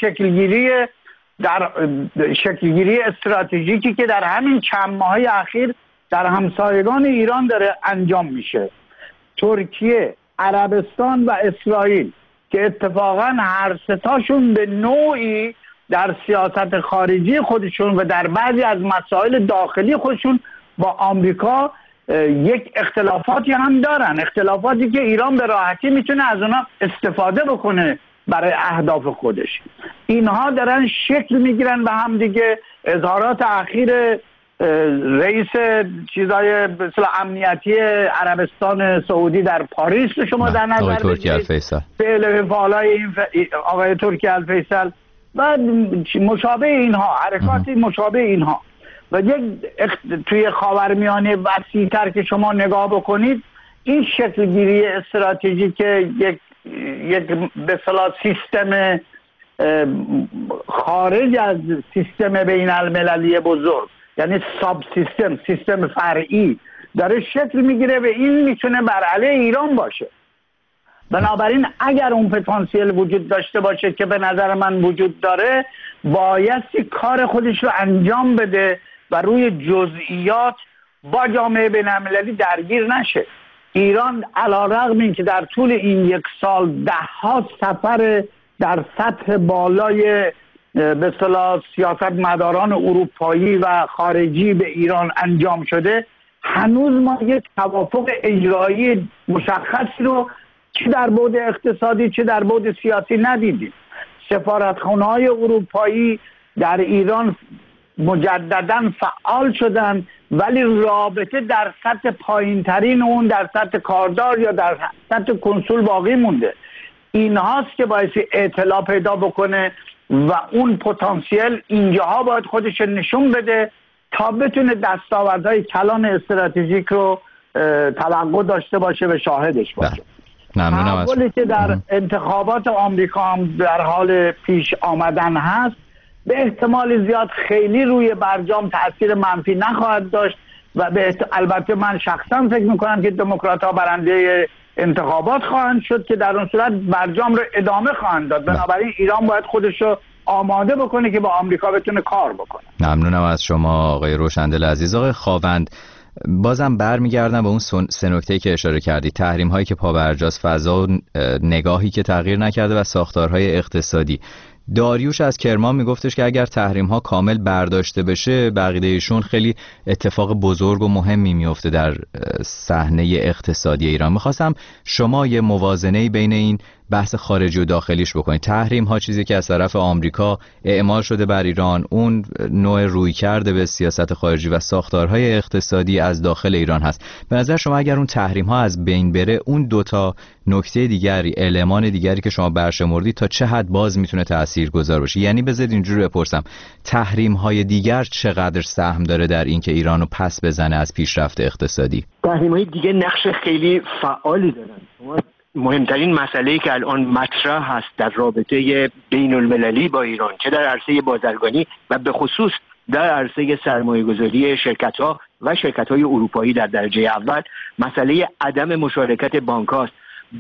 F: شکلگیری استراتژیکی که در همین چند ماه اخیر در همسایگان ایران داره انجام میشه. ترکیه، عربستان و اسرائیل که اتفاقا هر ستاشون به نوعی در سیاست خارجی خودشون و در بعضی از مسائل داخلی خودشون با آمریکا یک اختلافاتی هم دارن، اختلافاتی که ایران به راحتی میتونه از اونا استفاده بکنه برای اهداف خودش. اینها دارن شکل میگیرن به هم دیگه. اظهارات اخیر رئیس چیزای مثل امنیتی عربستان سعودی در پاریس رو شما در نظر بگیرید،
E: آقای ترکی الفیصل،
F: فعل فعالای آقای ترکی الفیصل و مشابه اینها، حرکاتی مشابه اینها و توی خاورمیانه وسیع‌تر که شما نگاه بکنید، این شکلگیری استراتژیک یک به اصطلاح سیستم خارج از سیستم بین المللی بزرگ، یعنی ساب سیستم فرعی داره شکل میگیره و این میتونه بر علیه ایران باشه. بنابراین اگر اون پتانسیل وجود داشته باشه که به نظر من وجود داره، بایستی کار خودش رو انجام بده و روی جزئیات با جامعه بین المللی درگیر نشه. ایران علیرغم این که در طول این یک سال 10 سفر در سطح بالای به اصطلاح سیاستمداران اروپایی و خارجی به ایران انجام شده، هنوز ما یک توافق اجرایی مشخصی رو چه در بعد اقتصادی چه در بعد سیاسی ندیدیم. سفارتخانه‌های اروپایی در ایران مجدداً فعال شدن، ولی رابطه در سطح پایین‌ترین اون در سطح کاردار یا در سطح کنسول باقی مونده. این هاست که باعث اطلاع پیدا بکنه و اون پتانسیل اینجاها باید خودش نشون بده تا بتونه دستاوردهای کلان استراتژیک رو توقع داشته باشه و شاهدش باشه.
E: ممنونم از
F: تحولی که در انتخابات آمریکا هم در حال پیش آمدن هست به احتمال زیاد خیلی روی برجام تأثیر منفی نخواهد داشت و البته من شخصا فکر میکنم که دموکرات‌ها برنده انتخابات خواهند شد که در اون صورت برجام رو ادامه خواهند داد. بنابراین ایران باید خودش رو آماده بکنه که با آمریکا بتونه کار بکنه.
E: ممنونم از شما آقای روشندل عزیز. آقای خاوند، بازم برمیگردم به اون سه نکته‌ای که اشاره کردی، تحریم هایی که پابرجاست، فضا و نگاهی که تغییر نکرده و ساختارهای اقتصادی. داریوش از کرمان میگفتش که اگر تحریم ها کامل برداشته بشه، بقیده ایشون خیلی اتفاق بزرگ و مهمی میفته در صحنه اقتصادی ایران. میخواستم شما یه موازنه بین این بحث خارجی و داخلیش بکنید. تحریم ها چیزی که از طرف آمریکا اعمال شده بر ایران، اون نوع روی کرده به سیاست خارجی و ساختارهای اقتصادی از داخل ایران هست. به نظر شما اگر اون تحریم ها از بین بره، اون دوتا نکته دیگری، المان دیگری که شما برشمردید، تا چه حد باز میتونه تاثیرگذار باشه؟ یعنی بذارید اینجوری بپرسم، تحریم های دیگر چقدر سهم داره در اینکه ایرانو پس بزنه از پیشرفت اقتصادی؟
G: تحریم های دیگه نقش خیلی فعالی دارن. مهمترین مسئله‌ای که الان مطرح هست در رابطه بین المللی با ایران، چه در عرصه بازرگانی و به خصوص در عرصه سرمایه‌گذاری شرکت‌ها و شرکت‌های اروپایی در درجه اول، مسئله عدم مشارکت بانک‌هاست.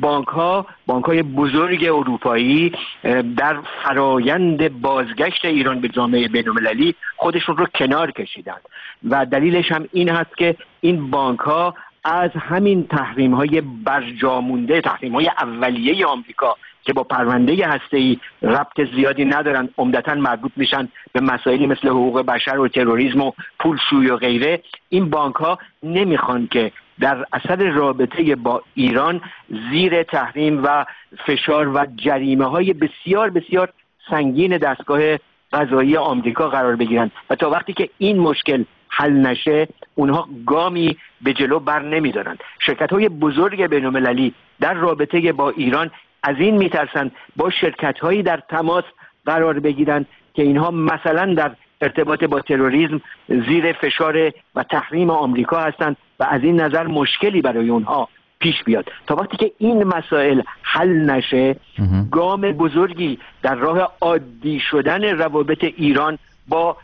G: بانک‌های بزرگ اروپایی در فرایند بازگشت ایران به جامعه بین‌المللی خودشون رو کنار کشیدن و دلیلش هم این هست که این بانک‌ها از همین تحریم‌های برجامونده، تحریم‌های اولیه آمریکا که با پرونده هسته‌ای ربط زیادی ندارن، عمدتاً مربوط میشن به مسائلی مثل حقوق بشر و تروریسم و پولشویی و غیره، این بانک‌ها نمیخوان که در اثر رابطه با ایران زیر تحریم و فشار و جریمه‌های بسیار بسیار سنگین دستگاه قضایی آمریکا قرار بگیرن و تا وقتی که این مشکل حل نشه اونها گامی به جلو بر نمیدارن. شرکت‌های بزرگ بین‌المللی در رابطه با ایران از این میترسن با شرکت‌هایی در تماس قرار بگیرن که اینها مثلا در ارتباط با تروریسم زیر فشار و تحریم آمریکا هستند و از این نظر مشکلی برای اونها پیش بیاد. تا وقتی که این مسائل حل نشه، گام بزرگی در راه عادی شدن روابط ایران با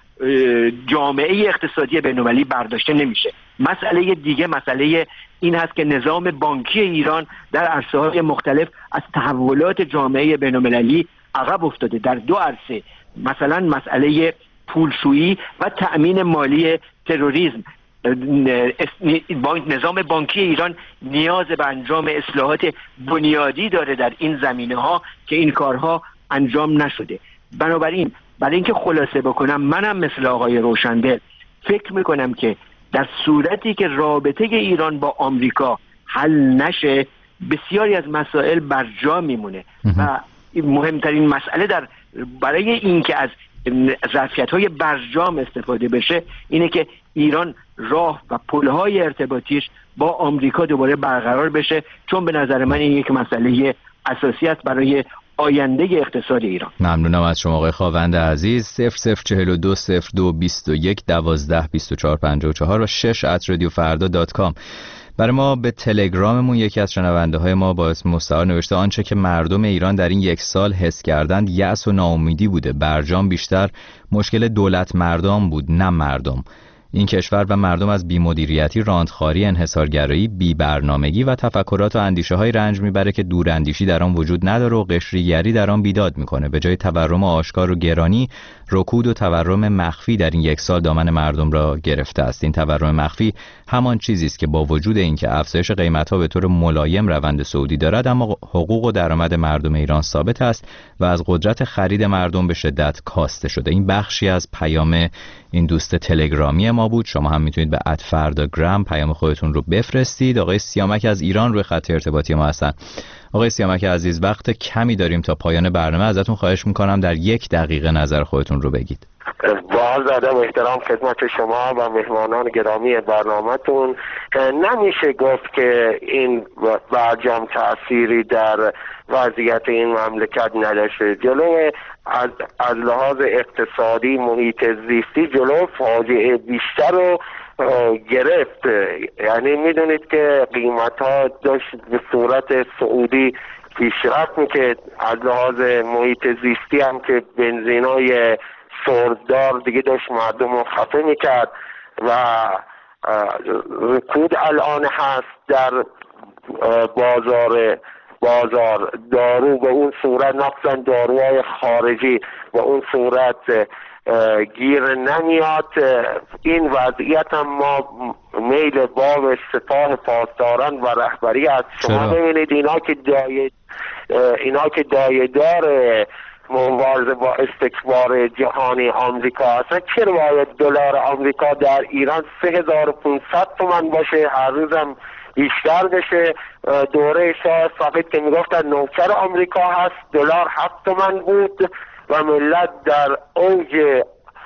G: جامعه اقتصادی بین‌المللی برداشته نمیشه. مسئله دیگه، مسئله این هست که نظام بانکی ایران در عرصه‌های مختلف از تحولات جامعه بین‌المللی عقب افتاده در دو عرصه، مثلا مسئله پولشویی و تأمین مالی تروریسم. نظام بانکی ایران نیاز به انجام اصلاحات بنیادی داره در این زمینه‌ها که این کارها انجام نشده. بنابراین برای اینکه خلاصه بکنم، منم مثل آقای روشندل فکر میکنم که در صورتی که رابطه ایران با آمریکا حل نشه، بسیاری از مسائل بر جا میمونه و مهمترین مسئله برای اینکه از ظرفیت‌های برجام استفاده بشه اینه که ایران راه و پل‌های ارتباطیش با آمریکا دوباره برقرار بشه، چون به نظر من این یک مسئله اساسی است برای آینده اقتصاد ایران.
E: ممنونم از شما آقای خاوند عزیز. 00420221122454 و 6@radiofarda.com. برای ما به تلگراممون یکی از شنونده های ما با اسم مستعار نوشته آنچه که مردم ایران در این یک سال حس کردند یأس و ناامیدی بوده. برجام بیشتر مشکل دولت مردم بود نه مردم. این کشور و مردم از بی‌مدیریتی، راندخواری، انحصارگرایی، بی‌برنامگی و تفکرات و اندیشه‌های رنج میبره که دوراندیشی در آن وجود نداره و قشریگری در آن بیداد میکنه. به جای تورم آشکار و گرانی، رکود و تورم مخفی در این یک سال دامن مردم را گرفته است. این تورم مخفی همان چیزی است که با وجود اینکه افزایش قیمت‌ها به طور ملایم روند صعودی دارد، اما حقوق و درآمد مردم ایران ثابت است و از قدرت خرید مردم به شدت کاسته شده. این بخشی از پیام این دوست تلگرامی ما بود. شما هم میتونید به @فرداگرام پیام خودتون رو بفرستید. آقای سیامک از ایران روی خط ارتباطی ما هستن. آقای سیامک عزیز، وقت کمی داریم تا پایان برنامه، ازتون خواهش میکنم در 1 دقیقه نظر خودتون رو بگید.
M: با عرض ادب و احترام خدمت شما و مهمانان گرامی برنامه‌تون، نمیشه گفت که این برجام تأثیری در وضعیت این مملکت نداشته. جلو از لحاظ اقتصادی، محیط زیستی، جلو فاجعه بیشتر رو گرفت. یعنی میدونید که قیمت ها داشت به صورت صعودی پیشرفت میکرد. از لحاظ محیط زیستی هم که بنزینای سوردار دیگه داشت مردم رو خفه میکرد و رکود الان هست در بازار بازار دارو به اون صورت، مخصوصا داروهای خارجی به اون صورت گیر نمیاد. این وضعیت هم ما میل باب سپاه پاسداران و رهبری از شما ببینید، اینا که دایه‌دار مبارزه با استکبار جهانی آمریکا هستن، چرا باید دلار آمریکا در ایران 3500 تومان باشه، هر روزم بیشتر بشه؟ دوره شاه صفید که میگفتن نوکر آمریکا هست، دلار 7 تومان بود و ملت در اوج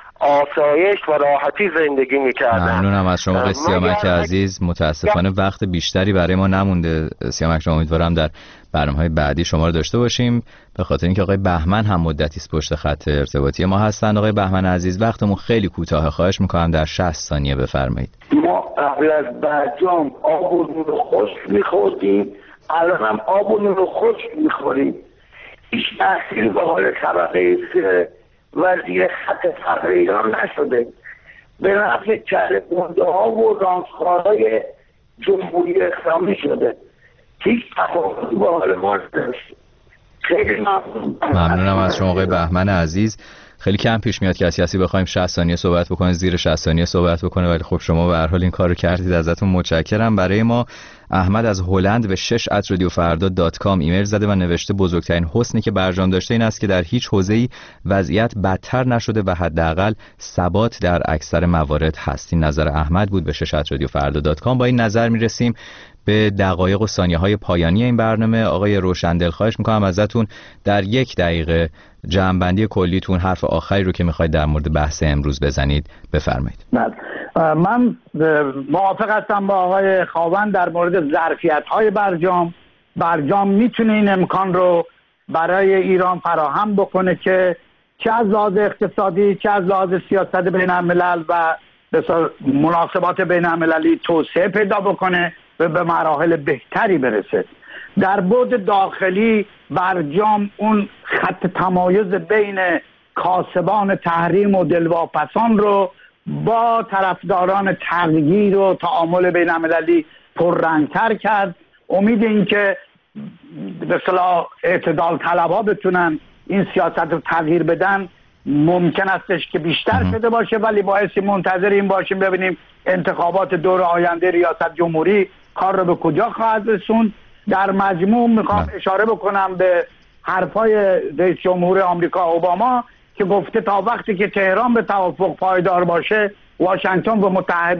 M: آسایش و راحتی زندگی میکردن.
E: ممنونم از شما آقای سیامک عزیز. متاسفانه وقت بیشتری برای ما نمونده سیامک جان، امیدوارم در برنامه‌های بعدی شما رو داشته باشیم، به خاطر اینکه آقای بهمن هم مدتی است پشت خط ارتباطی ما هستند. آقای بهمن عزیز وقتمون خیلی کوتاه، خواهش میکنم در 60 ثانیه بفرمایید.
A: ما قبل از برجام آب و نور خشک میخوردیم، الان هم آب و نور خشک میخوریم. هیچ تأثیر به حال طبقه وزیر خط فقر ایران نشده. به نفع چهره گنده ها و رانسخوارهای جمهوری اسلامی شده. هیچ تفاوتی با حال ما نداشت. خیلی
E: ممنونم از شما آقای بهمن عزیز. خیلی کم پیش میاد که از کسی بخوایم 60 ثانیه صحبت بکنه، زیر 60 ثانیه صحبت بکنه، ولی خب شما به هر حال این کارو کردید، ازتون متشکرم. برای ما احمد از هلند به 6@radiofarda.com ایمیل زده و نوشته بزرگترین حسنی که برجام داشته این است که در هیچ حوزه‌ای وضعیت بدتر نشده و حداقل ثبات در اکثر موارد هست. این نظر احمد بود. به 6@radiofarda.com. با این نظر میرسیم به دقایق و ثانیه‌های پایانی این برنامه. آقای روشندل خواهش می‌کنم ازتون در 1 دقیقه جمع‌بندی کلیتون، حرف آخری رو که می‌خواید در مورد بحث امروز بزنید بفرمایید.
F: من موافق هستم با آقای خاوند در مورد ظرفیت‌های برجام میتونه این امکان رو برای ایران فراهم بکنه که چه از لحاظ اقتصادی چه از لحاظ سیاست بین‌الملل و مناسبات بین‌المللی توسعه پیدا بکنه و به مراحل بهتری برسه. در بعد داخلی برجام اون خط تمایز بین کاسبان تحریم و دلواپسان رو با طرفداران تغییر و تعامل بین‌المللی پررنگ‌تر کرد. امید این که به اصطلاح اعتدال طلب‌ها بتونن این سیاست رو تغییر بدن ممکن استش که بیشتر شده باشه، ولی باعث منتظر این باشیم ببینیم انتخابات دور آینده ریاست جمهوری کار رو به کجا خواهد رسوند. در مجموع میخوام اشاره بکنم به حرفای رئیس جمهور آمریکا اوباما که گفته تا وقتی که تهران به توافق پایدار باشه، واشنگتن و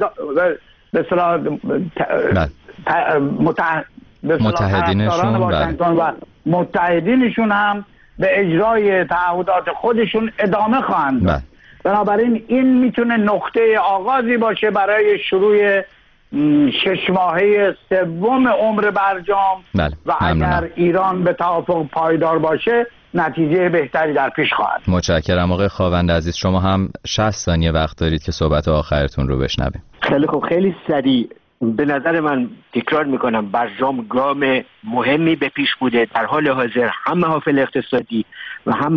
E: متحدینشون
F: و متحدینشون هم به اجرای تعهدات خودشون ادامه خواهند داد. بنابراین این میتونه نقطه آغازی باشه برای شروع 6 ماهه سوم عمر برجام و اگر ایران به توافق پایدار باشه نتیجه بهتری در پیش خواهد.
E: متشکرم آقای خاوند عزیز. شما هم 60 ثانیه وقت دارید که صحبت آخرتون رو بشنویم.
G: خیلی خوب، خیلی سریع. به نظر من تکرار میکنم برجام گام مهمی به پیش بوده. در حال حاضر هم محافل اقتصادی و هم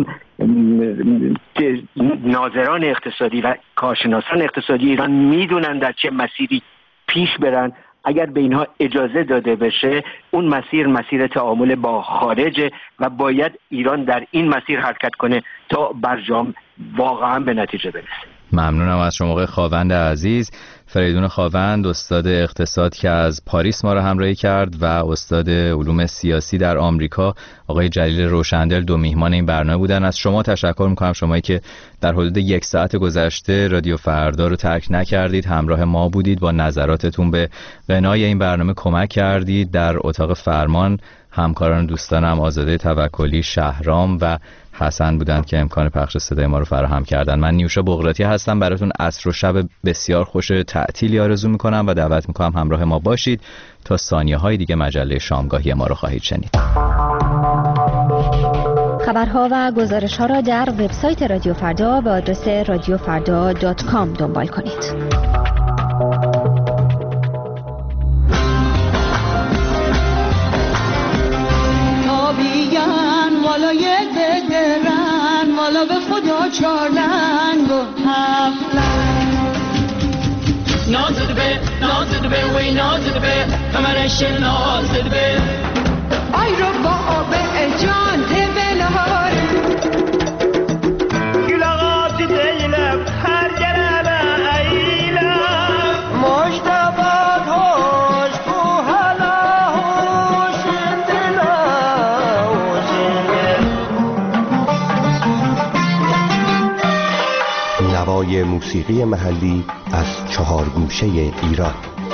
G: ناظران اقتصادی و کارشناسان اقتصادی ایران میدونن در چه مسیری پیش برن. اگر به اینها اجازه داده بشه اون مسیر تعامل با خارجه و باید ایران در این مسیر حرکت کنه تا برجام واقعا به نتیجه برسه.
E: ممنونم از شما آقای خاوند عزیز. فریدون خاوند استاد اقتصاد که از پاریس ما را همراهی کرد و استاد علوم سیاسی در آمریکا آقای جلیل روشندل دو میهمان این برنامه بودن. از شما تشکر میکنم، شمایی که در حدود 1 ساعت گذشته رادیو فردا رو ترک نکردید، همراه ما بودید، با نظراتتون به بنای این برنامه کمک کردید. در اتاق فرمان همکاران دوستانم آزاده توکلی، شهرام و حسن بودند که امکان پخش صدای ما رو فراهم کردن. من نیوشا بغراتی هستم، براتون عصر و شب بسیار خوش تعطیلی آرزو میکنم و دعوت میکنم همراه ما باشید تا ثانیه های دیگه مجله شامگاهی ما رو خواهید شنید.
D: خبرها و گزارش ها را در وبسایت رادیو فردا با آدرس radiofarda.com دنبال کنید.
N: والا به خدا 4 لنگ و 7 لنگ نازد به وی نازد به کمرش نازد به های رو با آب جان بلار
O: گلاغات دیلم هر جرم ایلم مشتبات هوش کو حالا هوش دلا
P: نوای موسیقی محلی از 4 گوشه ایران،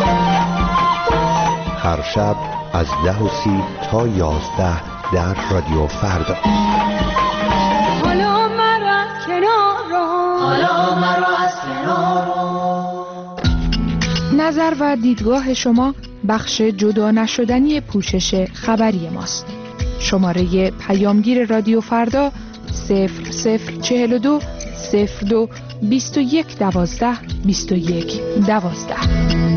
P: هر شب از 10:30 تا 11 در رادیو فردا.
N: حالا مرا کنارو، حالا مرا از کنارو.
Q: نظر و دیدگاه شما بخش جدا نشدنی پوشش خبری ماست. شماره پیامگیر رادیو فردا 0042 02 21 12 21 12.